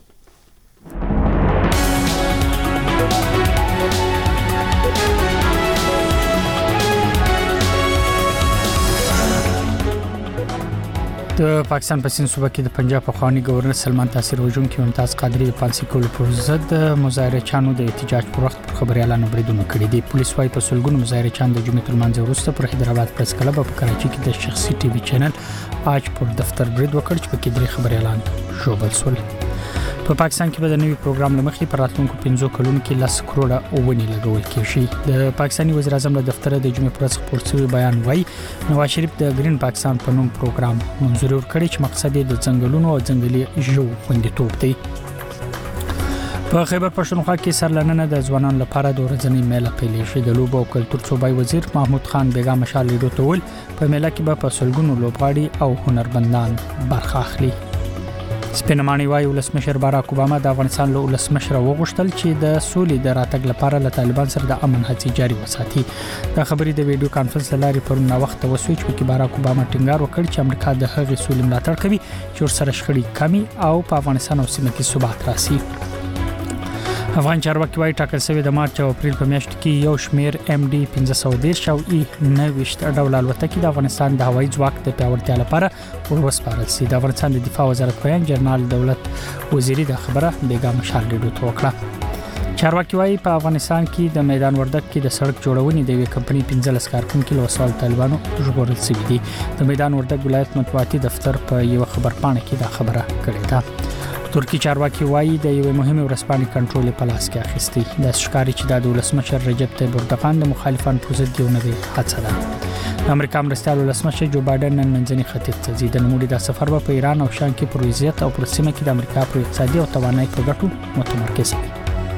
د پاکستان په سند صوبه کې د پنجاب پخوانی گورنر سلمان تاثیر وژونکي ممتاز قادری د پانسي کولو پر ضد مظاهره چانو د احتجاج پر وخت خبريالانو بریدونه کړي دي. پولیس وايي په سلګونو مظاهره چان د جمعې تر منځ وروسته پر حیدرآباد پریس کلب په کراچي کې د شخصي ټي وي چینل آج پر دفتر برید وکړ چې پکې درې خبريالان شوبل سول. په پاکستان کې به د نوي پروګرام لمخې پر راتلونکو 15 کلونو کې 10 کروڑه ونې لګول کېږي. د پاکستاني وزیر اعظم له دفتر د جمعې پر ورځ خپور شوی بیان وايي نواز شریف د گرین پاکستان په نوم پروګرام منظور ورکړي چې مقصد یې د ځنګلونو او ځنګلي ژوو خوندیتوب دی. په خیبر پښتونخوا کې سرلننه د ځوانانو لپاره د ورځنی میله پیلې شوې. د لوبو او کلتور صوبای وزیر محمود خان بیگا مشال لیدو تول په میله کې به په سلګونو لوبغاړي او هنرمندان برخه اخلي. سپینمانی وايي ولسمشر باراک اوباما د افغانستان له ولسمشر وغوښتل چې د سولې د راتګ لپاره له طالبان سره د امن هڅې جاري وساتي. دا خبرې د ویډیو کانفرنس لارې پرون وخت وسوي چې باراک اوباما ټینګار وکړ چې امریکا د هغې سولې ملاتړ کوي چې ورسره شخړې کمي او په افغانستان او سیمه کې ثبات راسي. افغان چارواکي وايي ټاکل شوی د مارچ او اپریل په میاشت کې یو شمیر MD 1510 او E29 ډول الوتکې د افغانستان د هوایي ځواک د پیاوړتیا لپاره ورسپارل شي. د افغانستان د دفاع وزارت بیان جنرال دولت وزیری د خبره بیگا مشال لیدو وکړه. چارواکي وايي په افغانستان کې د میدان وردګ کې د سړک جوړونې د یوې کمپنۍ 15 کارکونکو له وسوال طالبانو ژغورل شوي دي. د میدان وردګ ولایت مطبوعاتي دفتر په یو خبرپاڼه کې دا خبره کړې ده. ترکی چارواکي وايي د یوې مهمه ورسپانې کنټرول په لاس کې اخیستي. د ښکاری چې د ولسمشر رجب طیب اردوغان د مخالفان پر ضد یو نوی هڅه ده. د امریکا مرستیال ولسمشر جو بایدن نن منځني ختیځ ته ځي. د نوموړي د سفر په ایران او شام کې پر وضعیت او پر سیمه کې د امریکا پر اقتصادي او توانایي په ګټو متمرکز وي.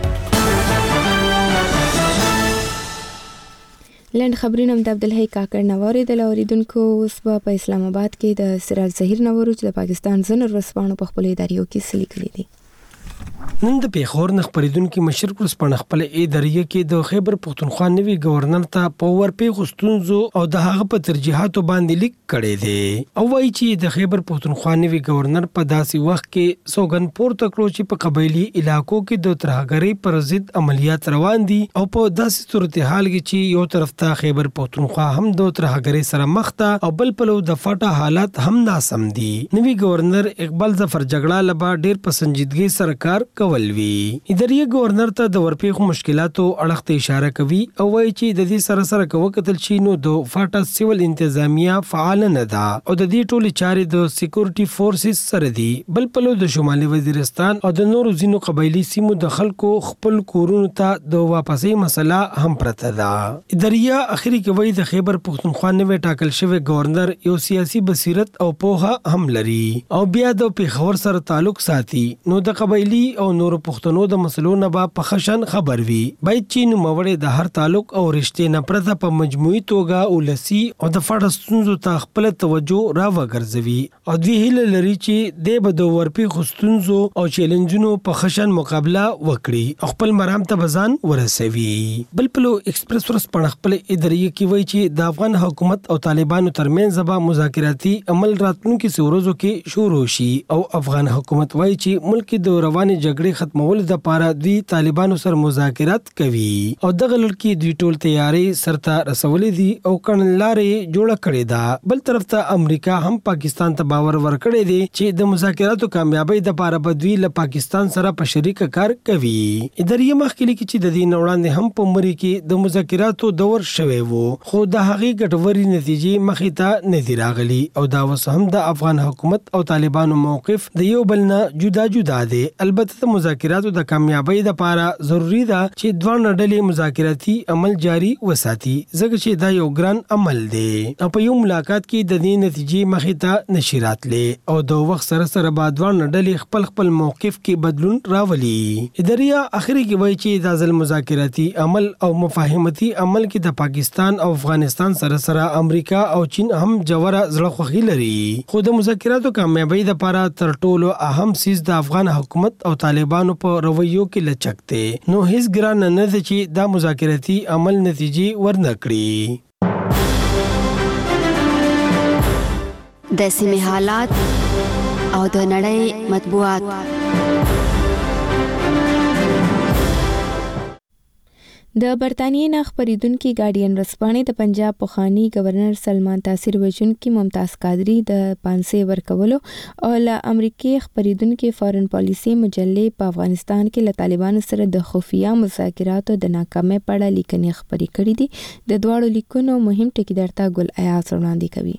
لند خبرونه د عبدالحی کاکړ نواری د اوریدونکو اوس په اسلام آباد کې د سراج ظهیر نورو چې د پاکستان زنر ورسپانو په خپل اداریو کې سلی کړی دي. نن د پیښور نخ پریدونکو مشرق ورسپانه خپل اداریه کې د خیبر پښتونخوا نوي گورنر ته په ورپې غستونزو او د هغه په ترجیحاتو باندې لیک کړي دي او وایي چې د خیبر پښتونخوا نوي گورنر په داسې وخت کې سوګن پورته کړو چې په قبایلی علاقو کې د ترهګری پر ضد عملیات روان دي او په داسې صورتحال کې چې یو طرف ته خیبر پښتونخوا هم د ترهګری سره مخ ته او بل پلو د فاټا حالات هم ناسم دي. نوي گورنر اقبال ظفر جګړه لبا ډیر په سنجیدګۍ سره کار کول وی. اداري گورنر ته د ورپېښو مشکلاتو اړخ ته اشاره کوي او وایي چې د دې سره سره کوکتل شي نو د فاټا سیول انتظامیه فعال نه ده او د دې ټولې چارې د سکیورټي فورسز سره دي. بل پلو د شمالي وزیرستان او د نورو ځینو قبایلی سیمو د خلکو خپل کورونو ته د واپسۍ مسله هم پرته ده. اداریه اخري کې وایي د خیبر پښتونخوا نوی ټاکل شوی گورنر یو سیاسي بصیرت او پوهه هم لري او بیا د پیښور سره تعلق ساتي نو د قبایلی او نورو پښتنو د مسلو نه به په خشن خبر وي. باید چې نوموړی د هر تعلق او رشتې نه پرته په مجموعي توګه ولسی او د فاټا ستونزو ته خپل توجه راوګرځوي او دوی هیله لري چې د به د ورپېښو ستونزو او چیلنجونو په خشن مقابله وکړي خپل مرام ته بزان ورسوي. بل پلو ایکسپریس ورسپانه خپل اداریه کې وایي چې د افغان حکومت او طالبانو ترمنځ به مذاکراتي عمل راتلونکي ورځو کې شروع شي او افغان حکومت وایي چې ملک د رواني جګړې ختمولو لپاره دوی طالبانو سره مذاکرات کوي او دغه لړ دوی ټول تیاری سرته رسولې دي او کړنلارې جوړه کړې ده. بل طرف ته امریکا هم پاکستان ته باور ورکړی دی چې د مذاکراتو کامیابی لپاره به دوی له پاکستان سره په شریک کار کوي. اداریه مخکې کې چې د دې وړاندې هم په مری کې د مذاکراتو دور شوی وو خو د هغې ګټوري نتیجې مخې ته نه دي راغلي او دا اوس هم د افغان حکومت او طالبانو موقف د یو بل نه جدا جدا دی. البته د مذاکراتو د کامیابی لپاره ضروری ده چې دوه ډلې مذاکراتي عمل جاری وساتي ځکه چې دا یو ګران عمل دی او په یو ملاقات کې د دې نتیجې مخې ته نشي راتلې او د وخت سره سره به دوه ډلې خپل موقف کې بدلون راولي. اداریه اخري کې وایي چې د ځل مذاکراتي عمل او مفاهمتي عمل کې د پاکستان او افغانستان سره سره امریکا او چین هم جوړه زړه خوخي لري خو د مذاکراتو کامیابی لپاره تر ټولو اهم سیس د افغان حکومت او طالبانو په رویو کې لچکته نو هیڅ ګران نه ده چې دا مذاکراتي عمل نتیجې ورنکړي. د سیمې حالات او د نړۍ مطبوعات. د برتانیې نه خبریدونکو ګارډین رسپانې د پنجاب پخوانی گورنر سلمان تاثیر وژونکي ممتاز قادری د پانسي ورکولو او له امریکای خبریدونکو فارن پالیسي مجلې په افغانستان کې له طالبانو سره د خفیه مذاکراتو د ناکامۍ په اړه لیکنې خبرې کړې دي. د دواړو لیکونو مهم ټکي درته ګل ایاز وړاندې کوي.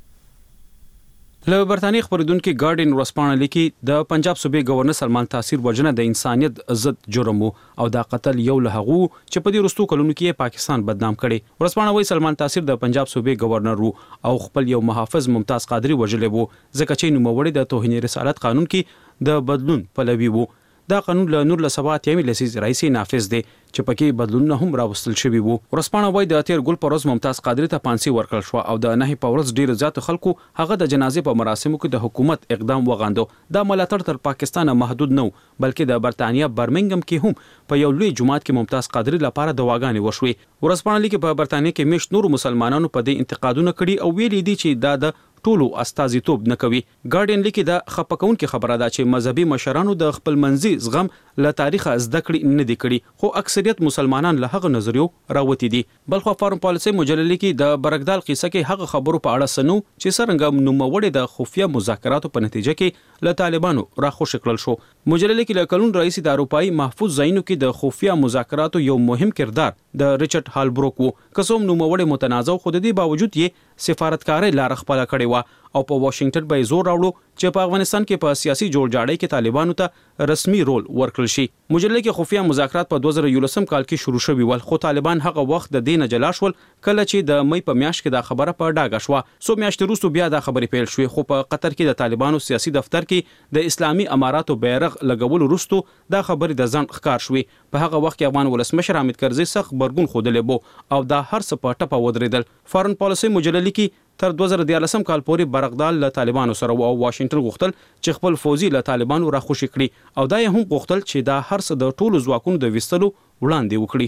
له برتانیې خبریدونکو ګارډین ورسپانه لیکي د پنجاب صوبې گورنر سلمان تاثیر وژنه د انسانیت ضد جرم او دا قتل یو له هغو چې په دې وروستو کلونو کې پاکستان بدنام کړي. ورسپانه وایي سلمان تاثیر د پنجاب صوبې گورنر او خپل یو محافظ ممتاز قادری وژلې وو ځکه چې نوموړی د توهین رسالت قانون کې د بدلون پلوي وو. دا قانون له 1987 لسیزې راهیسې نافذ دی چې پکې بدلونونه هم راوستل شوي وو. ورسپانه وایي د تیر ګل پروز ممتاز قادری ته پانسي ورکړل شو او د نه په ورځ ډیر زیات خلکو هغه د جنازې په مراسمو کې د حکومت اقدام وغاندو. دا ملاتړ تر پاکستان محدود نه بلکې د برتانیا برمنګم کې هم په یو لوی جماعت کې ممتاز قادری لپاره دواګانې وشوي. ورسپانه لیکي په برتانیا کې مشت نور مسلمانانو په دې انتقادونه کړي او ویلي دي چې دا د ټولو استازیتوب نه کوي. ګارډین لیکي دا خپکون کې خبره ده چې مذهبي مشرانو د خپل منځي زغم له تاریخه زده کړې نه دي کړي خو اکثریت مسلمانان له هغه نظریو راوتی دي. بلخو فارن پالیسي مجلې لیکي د برګدال قصه کې هغه خبرو په اړه سنو چې څنګه نوموړی د خفیه مذاکراتو په نتیجه کې له طالبانو راخوش کړل شو. مجلې لیکي له کلون رئیس د اروپאי محفوظ ځایونو کې د خفیه مذاکراتو یو مهم کردار د ریچارډ هالبروک وو. قسم نوموړی متنازع خو د دې باوجود یې سفارتکاري لار خپل کړی او په واشنگټن به زور راوړو چې په افغانستان کې په سیاسي جوړجاړی کې طالبانو ته رسمي رول ورکړل شي. مجلې کې خفیه مذاکرات په 2011 کال کې شروع شوي ول خو طالبان هغه وخت د دینه جلا شول کله چې د مې په میاشت کې دا خبره په ډاګه شو. سو میاشتې وروسته بیا دا خبرې پیل شوې خو په قطر کې د طالبانو سیاسي دفتر کې د اسلامي اماراتو بیرغ لګول وروسته دا خبرې د ځان ښکار شوې. په هغه وخت کې افغان ولسمشر حامد کرزي سخت برګون خودلې بو او دا هر څه په ټپه ودرېدل. فارن پالیسي مجلې کې تر 2014 کال پورې برغدال له طالبانو سره او واشنگټن غوښتل چې خپل فوزي له طالبانو راخوشي کړي او دا یې هم غوښتل چې دا هر څه د ټولو ځواکونو د وستلو وړاندې وکړي.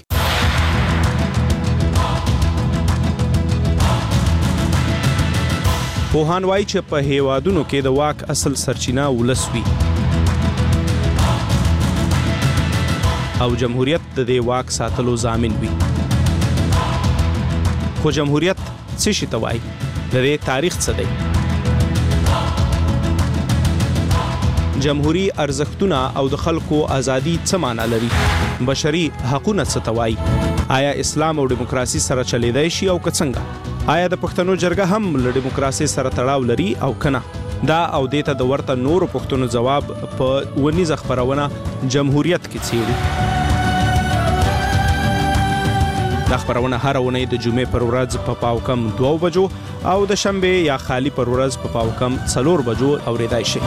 پوهان وایي چې په هیوادونو کې د واک اصل سرچینه ولس وي او جمهوریت د دې واک ساتلو ضامن وي. خو جمهوریت څه شي ته وایي؟ د دې تاریخ څه دی؟ جمهوری ارزښتونه او د خلکو ازادي څه معنی لري؟ بشري حقوقونه څه ته وایي؟ آیا اسلام او دیموکراسي سره چلیدای شي او که څنګه؟ آیا د پښتنو جرګه هم له دیموکراسي سره تړاو لري او کنه؟ دا او دیته د ورته نورو پښتنو جواب په ونیزه خبرونه جمهوریت کې څیړي. دا خبرونه هر ونې د جمعې پر ورځ په پاوکم 2 بجو او د شنبه یا خالی پر ورځ په پاوکم 4 بجو اوریدای شي.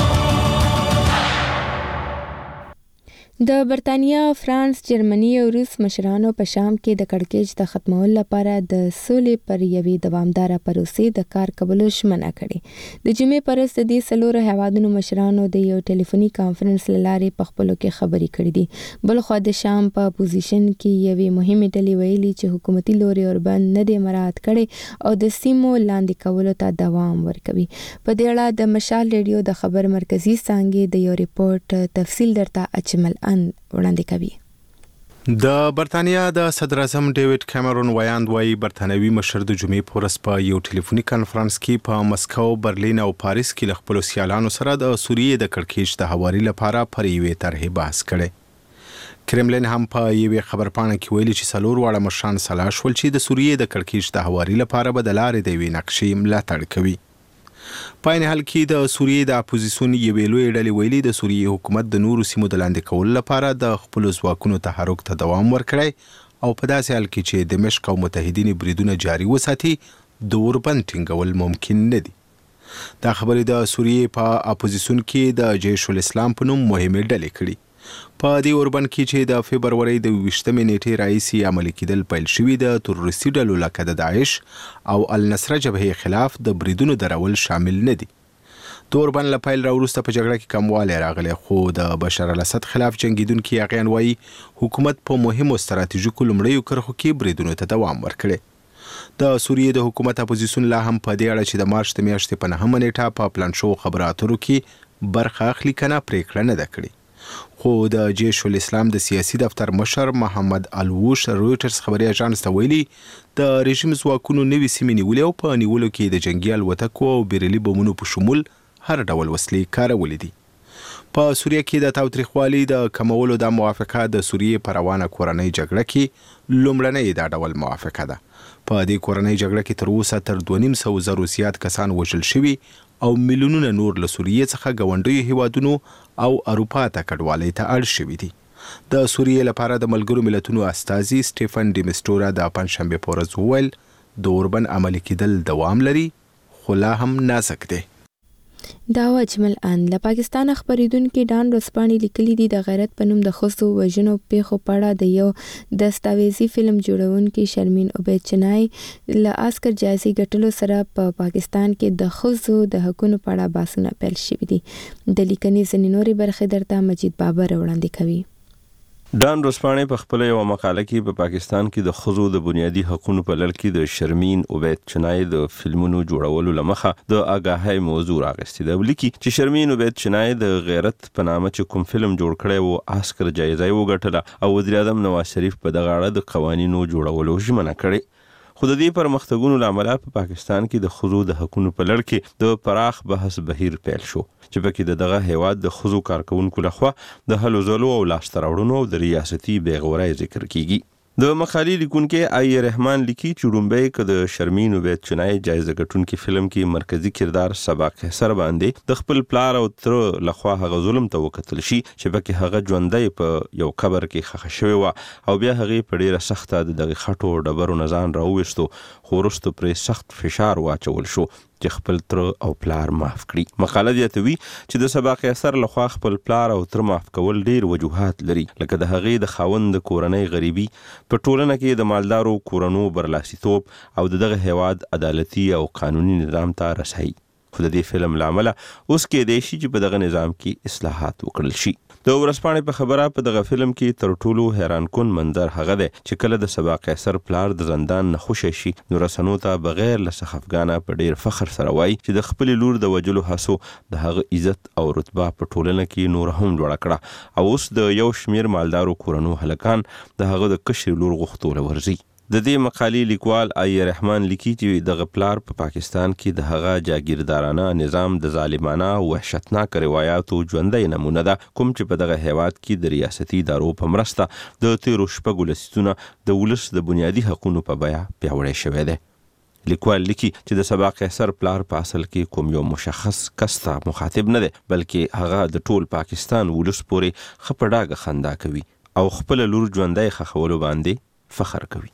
د برتانیا، فرانس، جرمني او روس مشرانو په شام کې د کړکېچ د ختمولو لپاره د سولې پر یوې دوامداره پروسې د کار کولو ژمنه کړې. د جمعې پر ورځ د دې څلورو هیوادونو مشرانو د یو ټلیفوني کانفرنس له لارې په خپلو کې خبرې کړې دي. بلخوا د شام په اپوزیشن کې یوې مهمې ډلې ویلي چې حکومتي لوري اوربند نه دی مراعات کړی او د سیمو لاندې کولو ته دوام ورکوي. په دې اړه د مشال ریډیو د خبر مرکزی څانګې د یو ریپورت تفصیل درته اجمل وړاندې کوي. د برتانیا د صدر اعظم ډیوډ کیمرون ویاند وایي برتانوي مشر د جمعې په ورځ په یو ټلیفوني کانفرنس کې په مسکو، برلین او پاریس کې له خپلو سیالانو سره د سوریې د کړکېچ د هواري لپاره پر یوې طرحې بحث کړی. کرملین هم په یوې خبرپاڼه کې ویلي چې څلور واړه مشران سلا شول چې د سوریې د کړکېچ د هواري لپاره به د لارې د یوې نقشې ملاتړ کوي. په عین حال کې د سوریې د اپوزیسیون یوې لویې ډلې ویلي د سوریې حکومت د نورو سیمو د لاندې کولو لپاره د خپلو ځواکونو تحرک ته دوام ورکړی او په داسې حال کې چې دمشق او متحدین بریدونه جاري وساتي د اوربند ټینګول ممکن نه دي. دا خبرې د سوریې په اپوزیسیون کې د جیش الاسلام په نوم مهمې ډلې کړي. په دې اوربند کې چې د فبرورۍ د 20مې نیټې راهیسې عملي کېدل پیل شوي د تروریستي ډلو لکه د داعش او النصره جبهې خلاف د بریدونو درول شامل نه دي. د اوربند له پیل راوروسته په جګړه کې کموالی راغلی خو د بشار الاسد خلاف جنګیدونکي هغیان وایي حکومت په مهمو ستراتیژیکو لومړیو کرښو کې بریدونو ته دوام ورکړی. د سوریې د حکومت اپوزیسیون لا هم په دې اړه چې د مارچ د میاشتې په 9مه نیټه په پلان شو خبرو اترو کې برخه اخلي کنه پریکړه نه ده کړې. خو د جیش الاسلام د سیاسي دفتر مشر محمد الوش رويټرز خبري اژانس ته ویلي د رژیم ځواکونو نوي سیمې نیولې او په نیولو کې د جنگي الوتکو او بیرلي بمونو په شمول هر ډول وسلې کارولې دي. په سوریه کې د تاوتریخوالي د کمولو د موافقه د سوریې په روانه کورنۍ جګړه کې لومړنۍ دا ډول موافقه ده. په دې کورنۍ جګړه کې تر اوسه تر 2.5 زیات کسان وژل شوي او میلیونونه نور له سوریې څخه ګاونډیو هیوادونو او اروپا ته کډوالۍ ته اړ شوي دي. د سوریې لپاره د ملګرو ملتونو استازي سټيفن ډي مسټورا د پنځشنبه په ورځ وویل د اوربن عملي کېدل دوام لري خو لا هم نازک دی. دا اجمل ان له پاکستان خبرېدونکو ډان رسپاني لیکلي دي د غیرت په نوم د خصو وژنو پیښو پړه د یو دستاویزي فلم جوړونکي شرمین عبید چنای له اسکر جایزې ګټلو سره په پاکستان کې د خصو د حقوقو پړه باسونه پیل شوې دي. د لیکنې ځینې نورې برخې درته مجید بابر وړاندې کوي. ډان رسپاني په خپل یو مقاله کې په پاکستان کې د خزو د بنیادی حقوقو په لړ کې د شرمین عبید چنای د فلمونو جوړولو لمخه د آگاهۍ موضوع راغستې ده. ولیکي چې شرمین عبید چنای د غیرت په نامه چې کوم فلم جوړ کړی وو اسکر جایزه وګټله او وزیر اعظم نواز شریف په دغه اړه د قوانینو جوړولو ژمنه کړې. خو د دې پرمختګونو لامل په پاکستان کې د خزو د حقوقو په لړ کې د پراخ بحث بهیر پیل شو چې پکې دغه هیواد د خزو کارکونکو لخوا د هلو ځلو او لاسته راوړنو او د ریاستي بیغورۍ ذکر کیږي. د مقالې لیکونکي آی رحمان لیکي چې رومبه کې د شرمین عبید چنای جایزه ګټونکي فلم کې مرکزی کردار سبا قیصر باندې د خپل پلار او تر لخوا هغه ظلم ته وکتل شي چې پکې هغه ژوندۍ په یو قبر کې خښ شوی و او بیا هغه په ډیره سخته د خټو ډبرو نزان راوېستو خو وروسته پرې سخت فشار واچول شو چې خپل تر او پلار معاف کړي. مقاله زیاتوي چې د سبا قیصر لخوا خپل پلار او تر معاف کول ډیر وجوهات لري لکه د هغې د خاوند د کورنۍ غریبي په ټولنه کې د مالدارو کورونو برلاسیتوب او دغه هیواد عدالتي او قانوني نظام ته رسایي. خو د دې فلم لامل اوس کې د شي چې په دغه نظام کې اصلاحات وکړل شي. د ورسپانې په خبره په دغه فلم کې تر ټولو حیران کن منظر هغه دی چې کله د سبا قیصر پلار د زندان نه خوشی شي نو رسنو ته بغیر له افغانه په ډیر فخر سره وایي چې د خپل لور د وجلو هڅو د هغه عزت او رتبه په ټولنه کې نور هم لوړ کړه او اوس د یو شمیر مالدارو کورونو هلکان د هغه د کشر لور غوښتو ورزي. د دې مقالې لیکوال آی رحمان لیکي چې د غپلار په پاکستان کې د هغه جاگیردارانه نظام د ظالمانه او وحشتناک روایتو ژوندۍ نمونه ده کوم چې په دغه هیواد کې د ریاستي ادارو په مرسته د تیرو شپږو لسیزونو د ولس د بنیادی حقوقو په بیه پیاوړی شوی دی. لیکوال لیکي چې د سبا قیصر پلار په اصل کې کوم یو مشخص کس ته مخاطب نه دی بلکې هغه د ټول پاکستان ولس پورې خپډاګه خندا کوي او خپل لور ژوندۍ خخولو باندې فخر کوي.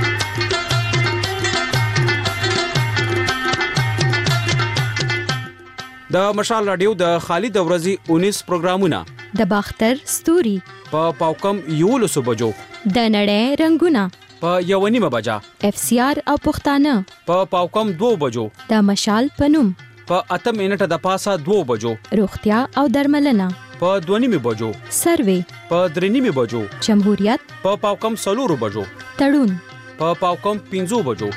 د مشال رادیو د خالد ورځي 19 پروګرامونه د باختر ستوري په پاوکم یو لسو بجو د نړۍ رنگونه په 1:30 بجا اف سی آر او پښتانه په پاوکم 2 بجو د مشال پنوم په 8 منټه د پاسه 2 بجو روغتیا او درملنه په 2:30 بجو سروي په 3:30 بجو جمهوریت په پاوکم 4 بجو تړون په پاوکم 5 بجو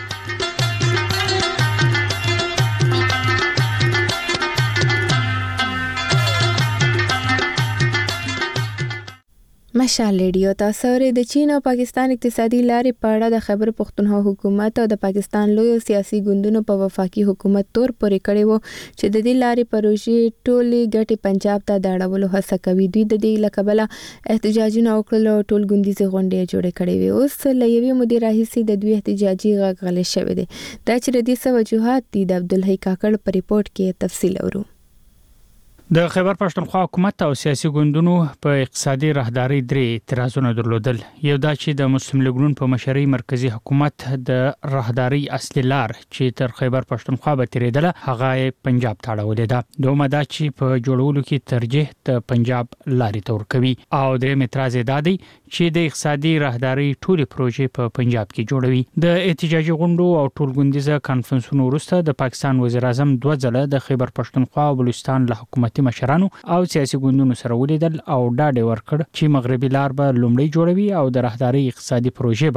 مشال ریډیو تاسو د چین او پاکستان اقتصادي لارې په اړه د خیبر پختونخوا حکومت او د پاکستان لوی سیاسي ګوندونو په وفاقي حکومت تور پورې کړی وو چې د دې لارې پروژې ټولې ګټې پنجاب ته د اړولو هڅه کوي. دوی د دې لکبله احتجاجونه وکړل او ټول ګوندیزې غونډې جوړې کړې وي. اوس له یوې مودې راهیسې د دوی احتجاجي غږ غلی شوی دی. دا چې د دې څه وجوهات دي د عبدالحی کاکړ په ریپورت کې تفصیل اورو. د خیبر پښتونخوا حکومت او سیاسي ګوندونو په اقتصادي راهداري درې اعتراضونه درلودل. یو دا چې د مسلم لیګ په مشرۍ مرکزی حکومت د راهداري اصلي لار چې تر خیبر پښتونخوا به تیریدله هغه پنجاب ته اړولې ده. دومره دا چې په جوړولو کې ترجیح د پنجاب لارې ته ورکوي او درېم اعتراض دا دی چې د اقتصادي راهداري ټولې پروژې په پنجاب کې جوړوي. د احتجاجي غونډو او ټولګوندیزه کانفرنسونو وروسته د پاکستان وزیر اعظم 2 ځله د خیبر پښتونخوا او بلوچستان له حکومتي مشرانو او سیاسي ګوندونو سره ولیدل او ډاډ ورکړ چې مغربي لار به لومړی جوړوي او د راهداري اقتصادي پروژې به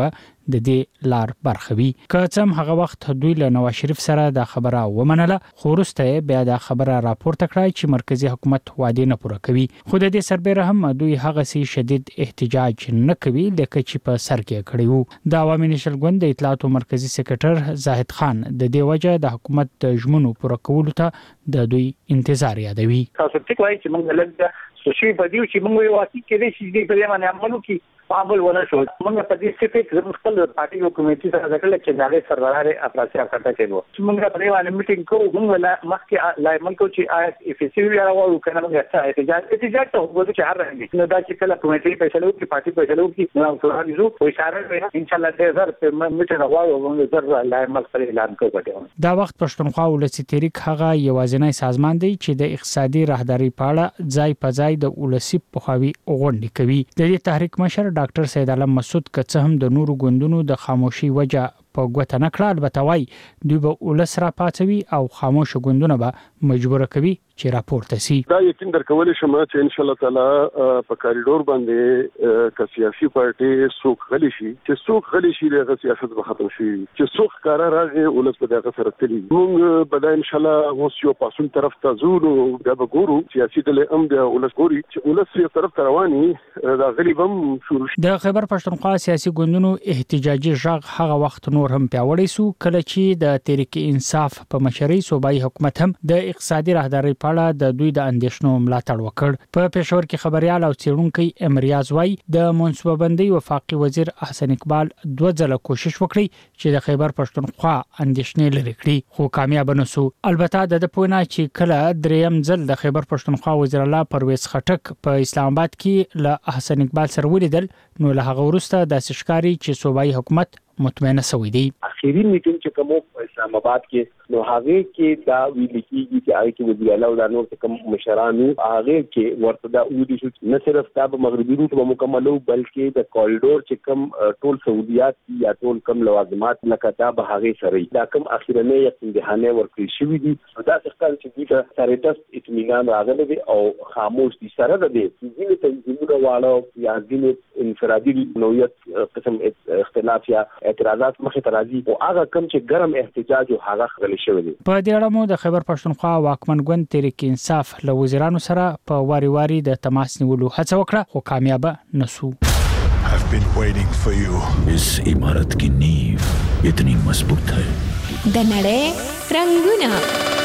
د دې لار برخه وي. که څم هغه وخت دوی له نواز شریف سره د خبره ومنله، خو وروسته بیا د خبره راپورته کړه چې مرکزی حکومت وعده نه پوره کوي. خو د دې سربېره هم دوی هغه سي شدید احتجاج نه کوي لکه چې په سر کې کړی وو. د عوامي نېشنل ګوند د اطلاعاتو مرکزی سکرټر زاهد خان د دې وجه د حکومت د ژمنو پوره کولو ته د دوی انتظار یادوي. تاسو ټیک وایي چې موږ لږ سوشي په دیو چې موږ یو واسي کې دې چې په دې باندې عملو کې قابل ونه شو. موږ په دې سپیک زموږ خپل پارټي یو کمیټې سره ځکه چې دغه سربراهي افراطي افراطه کېدو. موږ په دې باندې میټینګ کوو، موږ لا مخکې لای منکو چې آی اف سی وی راوړو کنه موږ څه احتجاج ته وګورو چې هر رنګ نو دا چې کله کمیټې فیصله وکړي، پارټي فیصله وکړي، نو ټول یو په اشاره وي ان شاء الله دې زر په میټینګ راوړو موږ زر لای مخکې اعلان کوو. دا وخت پښتونخوا ولسی تحریک هغه یوازینی سازمان دی چې د اقتصادي راهداري پاړه ځای په ځای د ولسی پخوي غونډې کوي. د دې تحریک مشر ډاکټر سید عالم مسعود که څه هم د نورو ګوندونو د خاموشي وجه په ګوته نه کړه، البته وای دوی به ولس را پاتوي او خاموش ګوندونه به مجبور کوي چې راپورته سي. دا یقین درکول شم چې ان شاء الله تعالی په کاریډور باندې که سیاسي پارټي څوک غلي شي، چې څوک غلي شي د سیاست به ختم شي، چې څوک قرار راغی ولس په دغه سره تللی. موږ به ان شاء الله اوس یو پاسون طرف ته ځو، دا به ګورو سیاسي ډلې هم د ولس ګوري چې ولس یو طرف ته رواني دا غلي بم شروع شي. د خیبر پښتونخوا سیاسي ګوندونو احتجاجي ژغ هغه وخت نور هم پیاوړی سو کله چې د تحریک انصاف په مشرۍ صوبایي حکومت هم د اقتصادي راهداري پاړه د دوی د اندیشنو ملاتړ وکړ. په پېښور کې خبريال او څېړونکي امریاز وای د منصوبه بندي وفاقي وزیر احسن اقبال 2 ځله کوشش وکړي چې د خیبر پښتونخوا اندیشنې لري کړي، خو کامیاب نه سو. البته د پوینا چې کله دریم ځل د خیبر پښتونخوا وزیر الله پرویز خټک په اسلام آباد کې له احسن اقبال سره ولیدل، نو له هغه وروسته د سشکاري چې صوبایي حکومت مطمئنه سوي دي. اخیری میټینګ چې کوم اسلام آباد کې نو هغه کې دا ویل کېږي چې هغه کې وزیر الله او نور کوم مشرانو هغه کې ورته دا ودی شو نه صرف دا په مغربي روټ به مکملو بلکې د کوریډور چې کوم ټول سہولیات یا ټول کوم لوازمات لکه دا به هغه سره دا کوم اخیرنه یقین دهانه ورکړي شوی دي. دا څنګه چې دا سره تاسو اطمینان راغلی دی او خاموش دي سره ده دي ځینې تنظیمونه واړو یا ځینې انفرادي نوعیت قسم اختلاف یا اعتراضات مخه ترازی او هغه کم چې ګرم احتجاج او هغه غلي شوی دی. په دې اړه مو د خیبر پښتونخوا واکمن ګوند تحریک انصاف له وزیرانو سره په واری واری د تماس نیولو هڅه وکړه، خو کامیاب نشو. I've been waiting for you. इस इमारत की नींव इतनी मजबूत है. د نړۍ رنگونه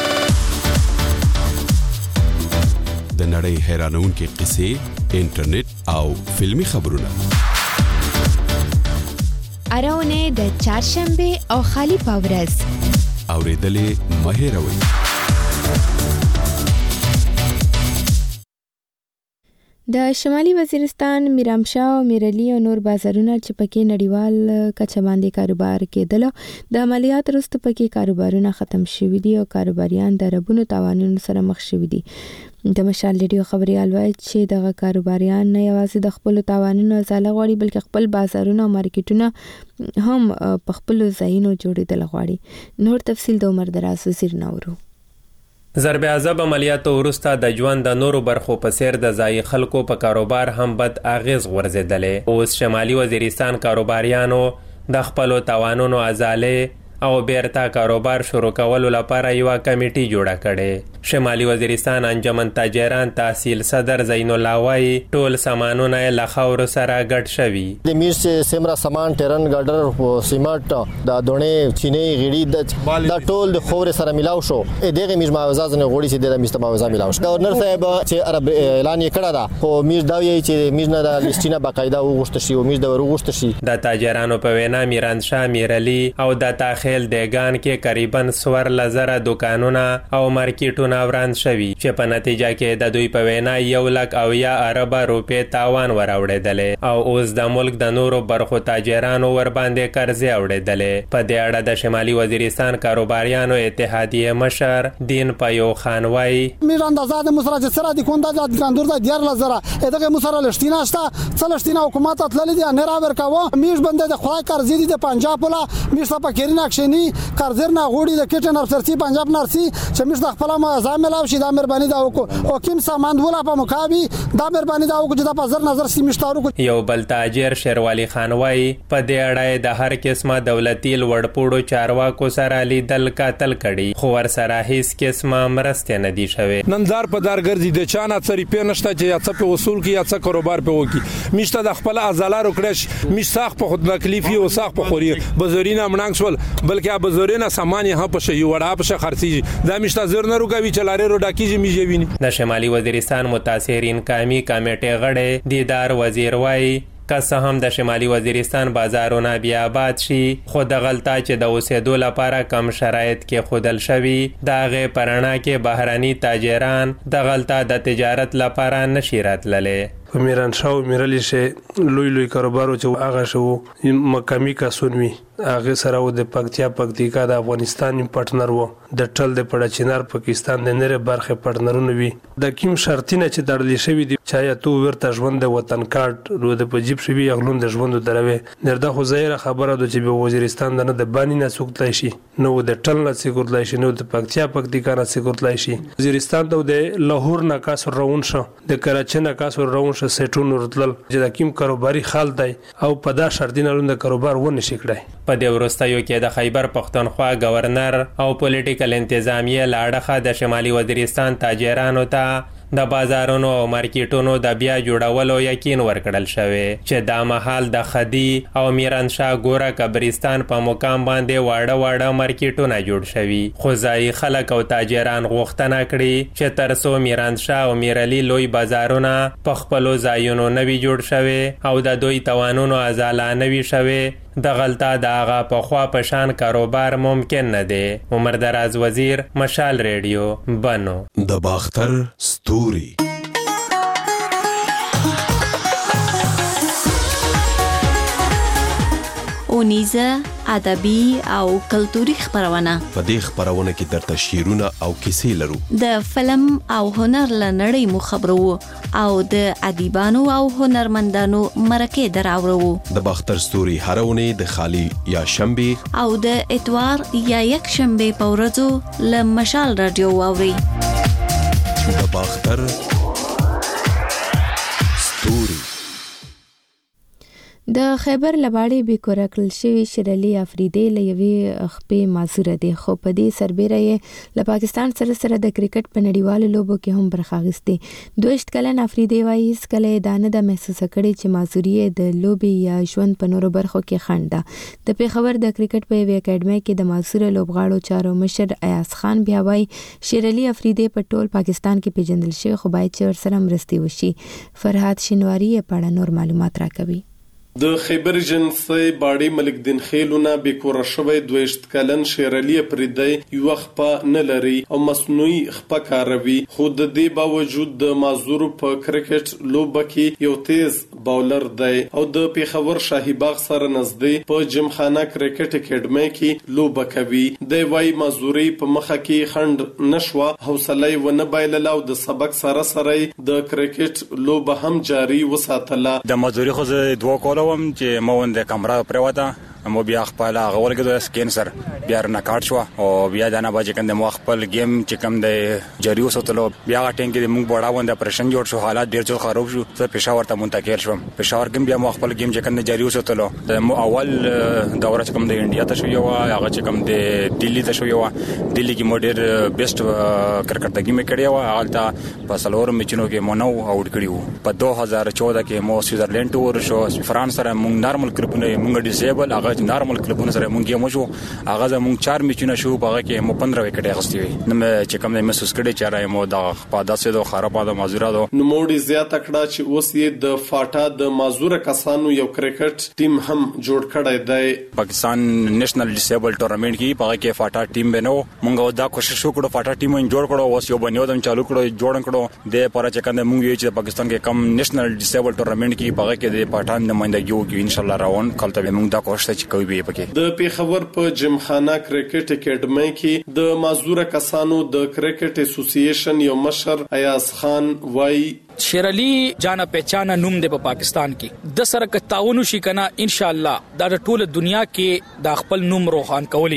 د نړۍ حیرانونکې قصې، انټرنیټ او فلمي خبرونه اراونه د چهارشنبه او خالی پاورز اوریدلې مهیروي. د شمالي وزیرستان میرامشاه او میرلی او نور بازارونه چې پکې نړیوال کچه باندې کاروبار کېدل، د عملیات وروسته پکې کاروبارونه ختم شوي دي او کاروباریان د ربونو تاوانونو سره مخ شوي دي. د مشال ریډیو خبريال وایي چې دغه کاروباریان نه یوازې د خپل تاوانونو ازاله غواړي بلکې خپل بازارونه او مارکیټونه هم په خپل ځایونو جوړېدل غواړي. نور تفصیل د عمر دراز وزیر نورو. ضرب عذاب عملیاتو وروسته د ژوند د نورو برخو په څیر د ځای خلکو په کاروبار هم بد اغیز غورځېدلې. اوس شمالي وزیرستان کاروباریانو د خپل تاوانونو ازاله او بیرته کاروبار شروع کولو لپاره یو کمیټي جوړه کړې. شمالي وزیرستان انجمن تاجران تحصیل صدر زین الله وای ټول سامانونه له خاور سره ګډ شوي. د میز سیمرا سامان ټرن ګډر سیمټ د دونه چینی غړي د ټول د خور سره ملاو شو. دغه میز معاوضات نه غوړي چې د میز معاوضه ملاو شو. گورنر صاحب چې عرب اعلان یې کړی دا خو میز دا وی چې میز نه د لیستینه باقاعده وغوښت شي او میز د وغوښت شي. د تاجرانو په وینا میرانشاه میرلی او د تاخیل دیگان کې قریبا 14,000 دکانونه او مارکیټونه وران شوي چې په نتیجه کې د دوی په وینا 1,00,000 ارب روپے تاوان وراوړېدل او اوس د ملک د نورو برخو تاجرانو ور باندې قرضې اوړېدل. په دې اړه د شمالي وزیرستان کاروباریانو اتحادیه مشر دین پایو خان وای میران اندازه د مسرج سره د کوندا د ګاندور د 11,000 دغه مسره لشتینه شته څلشتینه حکومت تللی دی نه را ورکاوه میش بنده د خدای قرضې دي د پنجاب ولا میش په کېرین اکشنی قرضر نه غوړي د کټن افسرسي پنجاب نرسي چې میش د خپل جزا ملاو شي دا مهرباني دا وکړو او کوم سامان ولا په مقابي دا مهرباني دا وکړو چې دا په نظر سیمشتارو یو بل تاجر شیروالي خان وای په دې اړه د هر قسمه دولتي لوړپوړو چارواکو سره لیدل کاتل کړي خو ور سره هیڅ قسمه مرسته نه دي شوی. نندار په دار ګرځي د چانه څری په نشته چې یا څه په وصول کی یا څه کاروبار په وکی میشته د خپل ازالار وکړش می ساخ په خود تکلیفي او ساخ په خوري بزورینا مننګ سول بلکې بزورینا سامان یې په شی وړا په خرڅي دا میشته زر نه روګوي چلاره رو ډاکیږي میږي د شمالي وزیرستان متاثرین قومي کمیټې غړي دیدار وزیر وای که هم د شمالي وزیرستان بازارونه بیا آباد شي خو د غلطه چې د اوسېدو لپاره کم شرایط کې خودل شوي د هغې په رڼا کې بهرني تاجران د غلطه د تجارت لپاره نشي راتللی. په میرانشاه او میرلی شه لوی کاروبارو چې هغه شو مقامی کسون وي هغه سره د پکتیکا د افغانستان پارتنر وو د ټل د پړچینار پاکستان د نره برخه پارتنرونه وي د کیم شرطینه چې تړلې شوی دي چا تو ورته ژوند د وطن کارت رو د پجیب شوی اغلون د ژوند دروي نرده خو زیره خبره ده چې په وزیرستان نه د بانی نه سوکتای شي نو د ټل نه سګورلای شي نو د پکتیکا نه سګورلای شي وزیرستان ته د لاهور نه کاسر روان شو د کراچۍ نه کاسر روان شو سټونو رتل چې د کیم کاروباري خال دی او په دا شرطینه لوند کاروبار ونه شي کړای. په دې ورستیو کې د خیبر پختونخوا گورنر او پولیټیکل انتظامیه لاړخه د شمالي وزیرستان تاجرانو ته د بازارونو او مارکیټونو د بیا جوړولو یقین ورکړل شوی چې دا مهال د خدي او میرانشاه ګوره قبرستان په مقام باندې واړه مارکیټونه جوړ شوي خو ځایي خلک او تاجران غوښتنه کړي چې تر څو میرانشاه او میرعلي لوی بازارونه په خپلو ځایونو نوي جوړ شوي او د دوی توانونو ازاله نوي شوي د غلطه د هغه پخوا په شان کاروبار ممکن نه دی. عمر دراز وزیر مشال ریډیو بنو د باختر ستوري اونیزه ادبي او کلتوري خبرونه. په دې خبرونه کې درته شعرونه او کیسې لرو. د فلم او هنر لنړۍ مو خبرو او د ادیبانو او هنرمندانو مرکه دراوړو. د باختر ستوري هرونه د خالی یا شنبه او د اتوار یا یک شنبه په ورځو ل مشال رادیو واوري. د باختر ستوري د خیبر لباړې به کورکل شوی شرلی افریدی لوي خپې معذوره دي خو په دې سربېره یې له پاکستان سره د کرکټ په نړیوالو لوبو کې هم برخه اخیستې 22 کلن افریدی وایي هیڅ کله دانه د محسوسه کړي چې معذوري د لوبي یا ژوند په نورو برخو کې خنډ ده. د پیښور د کرکټ په یوه اکیډمي کې د معذور لوبغاړو چارو مشر ایاز خان بیا وایي شرلی افریدی په ټول پاکستان کې پیژندل شوی خو باید چې ورسره مرستې وشي. فرحات شینواری په اړه نور معلومات راکوي. د خیبر جنسي باړی ملک دین خیلونه به کور شوی 22 کلن شیرعلی افریدی یو خپه نه لري او مصنوعي خپه کاروي خو د دې باوجود د معذور په کرکټ لوبه کې یو تیز باولر دی او د پیښور شاهي باغ سره نږدې په جمخانه کرکټ اکیډمي کې لوبه کوي. د وای معذوري په مخه کې خند نشوه حوصله ونه بایلله او د سبق سره د کرکټ لوبه هم جاري وساتله. د معذوري خو دوه کولم چې مون د کمره پروته مو بیا خپل غوړ کې د سکینسر بیا نه کارت شو او بیا د نه باج کنده مو خپل گیم چې کم د جریو سوتلو بیا ټینګ کې موږ بڑا وند پرشن جوړ شو حالات ډیر څو خراب شو زه پېښور ته منتقل شوم. پېښور کې بیا مو خپل گیم چې کنده جریو سوتلو د اول دوره چې کم د انډیا ته شو یو هغه چې کم د دلی ته شو یو دلی کې مو ډیر بیسټ کرکټ گیم کړی و حالت په سلور میچونو کې مو نو اوټ کړیو. په 2014 کې مو سویزرلند تور شو فرانس سره موږ نارمل کلبونه موږ ډیسیبل هغه نارمل کلبونه سره مونږ یې مو هغه زموږ 4 میچونه شو په هغه کې مو 15 وکټ اغستې وي نو چې کوم نه محسوس کړي چې راي مو د خپاداسه د خرابه د مازورادو نو موډي زیاته کړه چې اوس یې د فاټا د مازوره کسانو یو کرکټ ټیم هم جوړ کړی دی. پاکستان نېشنل ډیسیبل ټورنمنت کې په هغه کې فاټا ټیم بنو مونږ دا کوشش وکړو فاټا ټیم جوړ کړو اوس یو بنیو دم چالو کړو جوړ کړو د پاره چې کنده مونږ یې چې پاکستان کې کم نېشنل ډیسیبل ټورنمنت کې په هغه کې د پاټان نمائندګي وکړي ان شاء الله راون کله ته مونږ دا کوشش چې کوي به پکې. د پیښور په جمخانه کرکټ اکیډمي کې د معذور کسانو د کرکټ اسوسییشن یو مشر ایاز خان وای شیرعلی جانا پہچانا نوم دی په پاکستان کې د سره تعاون شي کنه ان شاء الله دا ټول دنیا کې د خپل نوم روښان کولی شي.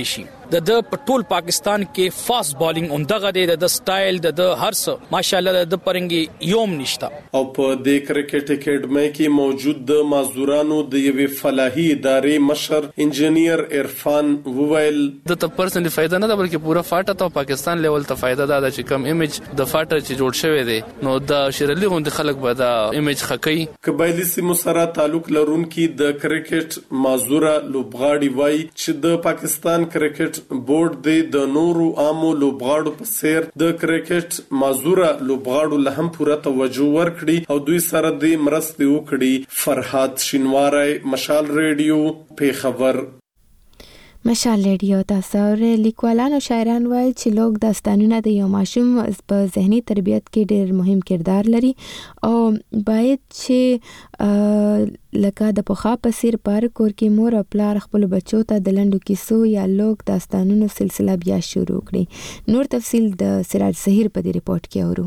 د ټول پاکستان کې فاست بالینګ اندغه د سټایل د هر څه ماشاءالله د پرنګي یوم نشتا. او په دې کرکټ اکیډمي کې موجود د مازدورانو د یوې فلاحي ادارې مشر انجینیر عرفان وویل د پرسنلی فائدہ نه ده بلکې پورا فاټه ته پاکستان لیول ته فائدہ ده چې کم ایمیج د فاټه چې جوړ شوی دی نو د شیرلی غوند خلک به دا ایمیج خکې. قبایلی سیمو سره تعلق لرونکي د کرکټ مازوره لوبغاړي وای چې د پاکستان کرکټ بورډ د نورو عامو لوبغاړو په څیر د کرکټ مازوره لوبغاړو له هم پوره توجه ورکړي او دوی سره د مرستې وکړي. فرحات شینواری، مشال ریډیو، پیښور. مشال ریډیو تاسو ور لیکوالان او شاعران وایي چې لوک داستانونه د یو ماشوم په ذهني تربیت کې ډېر مهم کردار لري او باید چې لکه د پخوا په څیر پر کور کې مور او پلار خپل بچو ته د لنډو کیسو یا لوک داستانونو سلسله بیا شروع کړي. نور تفصیل د سراج سحیر په دې ریپورت کې اورو.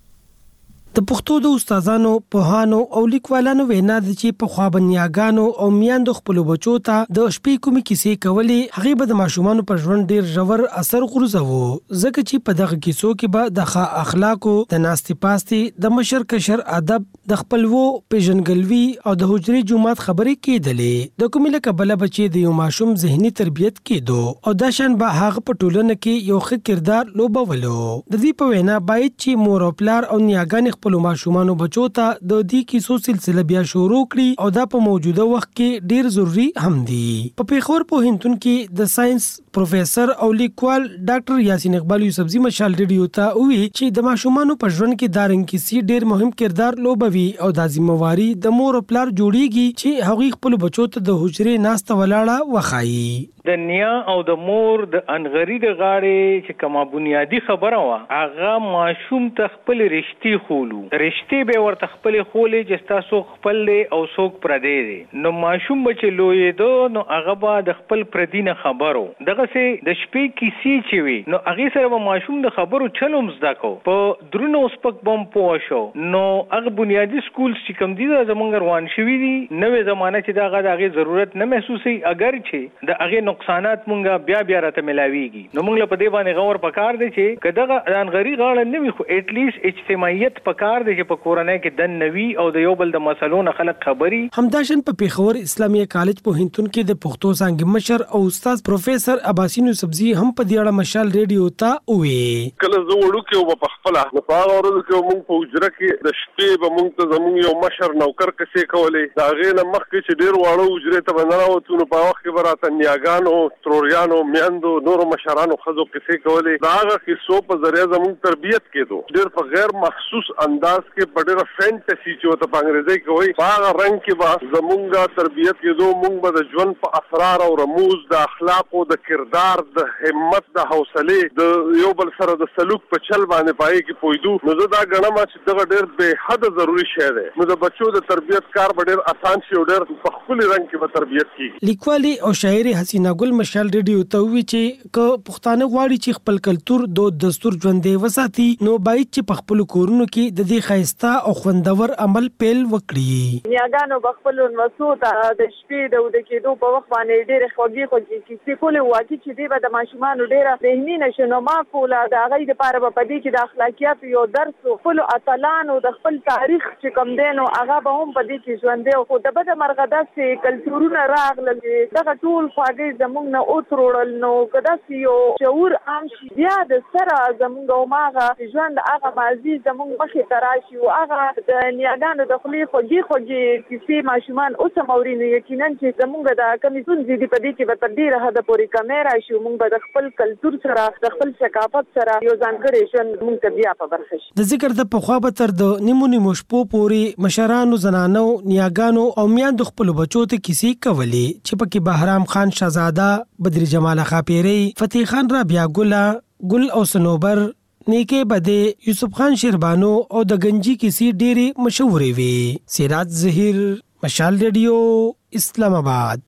د پښتو د استادانو، پوهانو او لیکوالانو وینا د چې په خوا بنیاګانو او میاندو خپل بچو ته د شپې کومې کیسې کولې هغه به د ماشومانو پر ژوند ډیر ژور اثر غورځوو ځکه چې په دغه کیسو کې به د ښه اخلاقو، د ناستې پاستې، د مشر کشر ادب، د خپلوو پیژنګلوي او د حجرې جومات خبرې کېدلې. د کومې لکه بل بچي د یو ماشوم ذهني تربیت کېدو او دا شان به هغه په ټولنه کې یو ښه کردار لوبولو. د دې په وینا باید چې مور او پلار او نیاګانې خپل ماشومانو بچو ته د دې کیسو سلسله بیا شروع کړي او دا په موجوده وخت کې ډیر ضروری هم دي. په پیښور پوهنتون کې د ساينس پروفیسور او لیکوال ډاکټر یاسین اقبال یوسفزي مشال ریډیو ته وی چې د ماشومانو په ژوند کې دارنګ کیسې ډیر مهم کردار لوبوي او د ذمہواری د مور او پلار جوړیږي چې هغوی خپل بچو ته د حجرې ناسته ولاړه وخایي. د نیا او د مور د انغری د غاړې چې کومه بنیادی خبره وا هغه ماشوم ته خپل رښتې خولو رښتې به ورته خپل خولې چې تاسو خپل او څوک پردې دي نو ماشوم بچ لوی دو نو هغه به د خپل پردینه خبرو دغه سه د شپې کیسې چې وي نو هغه سره به ماشوم د خبرو چلوم زده کو په درونو سپک بم پوه شو نو هغه بنیادی سکول چې کوم دي زمونږ روان شوی دي نوې زمانه چې دغه ضرورت نه محسوسي اگر چې د هغه نقصانات مونږه بیا راته ملاويږي نو موږ له پدې باندې غور پکار دي چې کداغه انغری غاړه نه وي خو اټ لیست اجتماعیت پکار دي چې په کورنۍ کې د نوي او د یو بل د مسلو نه خلک خبري. همداشن په پیښور اسلامي کالج پوهنتون کې د پښتو څانګې مشر او استاد پروفیسور عباسین یوسفزي هم په دې اړه مشال ریډیو ته وی کله زه وړو کې په خپل نه پاره ورځ کې مونږ په اجره کې د شپې به مونږ ته زموږ یو مشر نوکر کسي کولې دا غینه مخکې چې ډیر واړو اجره ته بنراوتو نو په وخت کې براته نیاګانو تروریانو میاندو نورو مشرانو خزو کسي کولې دا هغه کیسو په ذریعہ زموږ تربیت کېدو ډیر په غیر مخصوص انداز کې په ډیر فانټسي چې ته په انګریزي کې وایي هغه رنگ کې به زموږه تربیت کېدو مونږ به د ژوند په اسرار او رموز د اخلاق او د کردار د همت د حوصله د یو بل سره د سلوک په چل باندې پای کې پویدو نو دا غنم چې دا ډیر به حد ضروری شی دی نو د بچو د تربیت کار به ډیر آسان شي او ډیر په خپل رنگ کې به تربیت کیږي. لیکوالي او شاعري حسینا ګل مشال ریډیو ته وی چې ک پښتانه غواړي چې خپل کلچر د دستور ژوندې وساتي نو باید چې په خپل کورونو کې د دې خایسته او خوندور عمل پیل وکړي. نیاګانو بخپل مسعود د شپې د ود کېدو په وخت باندې ډېر خوږی کیسې کولې واکې چې دی به د ماشومان ډېر ذهني نشو ما کوله د غي د پاره په دې کې د اخلاقیات یو درس خپل اتلانو د خپل تاریخ چې کوم دینو هغه به هم په دې کې ژوندې خو د بد مرغه داسې کلچرونه راغلل دغه ټول خواږه زمونږ نه اوترول نو کدا یو شعور عام شي بیا د سره زمونږ او ماغه ژوند هغه مازی زمونږ مخې تراشي او هغه د نیاګانو د خلی خوږی کیسې ماشومان اوس مورینه یقینا چې زمونږ د کمیسون زیدي په دې کې به تر ډیره حد پورې کیمرا شي مونږ به د خپل کلچر سره د خپل ثقافت سره یو ځانګړی ژوند مونږ ته بیا په برخه شي. د ذکر د پخوا به تر د نیمو شپو پورې مشرانو زنانو نیاګانو او میاندو خپل بچو ته کیسې کولې چې پکې بهرام خان شهزاده، بدر جمال خاپیری، فتح خان رابعه ګل او سنوبر، نیکه بده، یوسف خان شیربانو او د گنجی کیسې ډېرې مشهورې وي. سراج ظهیر، مشال ریډیو، اسلام آباد.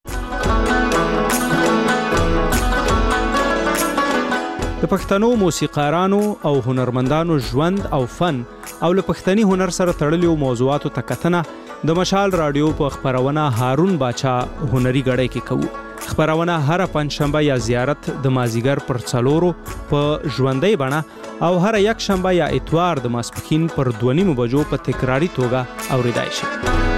د پښتنو موسیقارانو او هنرمندانو ژوند او فن او له پښتني هنر سره تړلو موضوعاتو ته کتنه د مشال رادیو په خبرونه هارون باچا هنري غړې کې کوو. خبرونه هر پنځشنبه یا زیارت د مازیګر پر 4 په ژوندۍ بڼه او هر یک شنبه یا اتوار د ماسپښین پر 2:30 بجو په تکراری توګه اوریدای شي.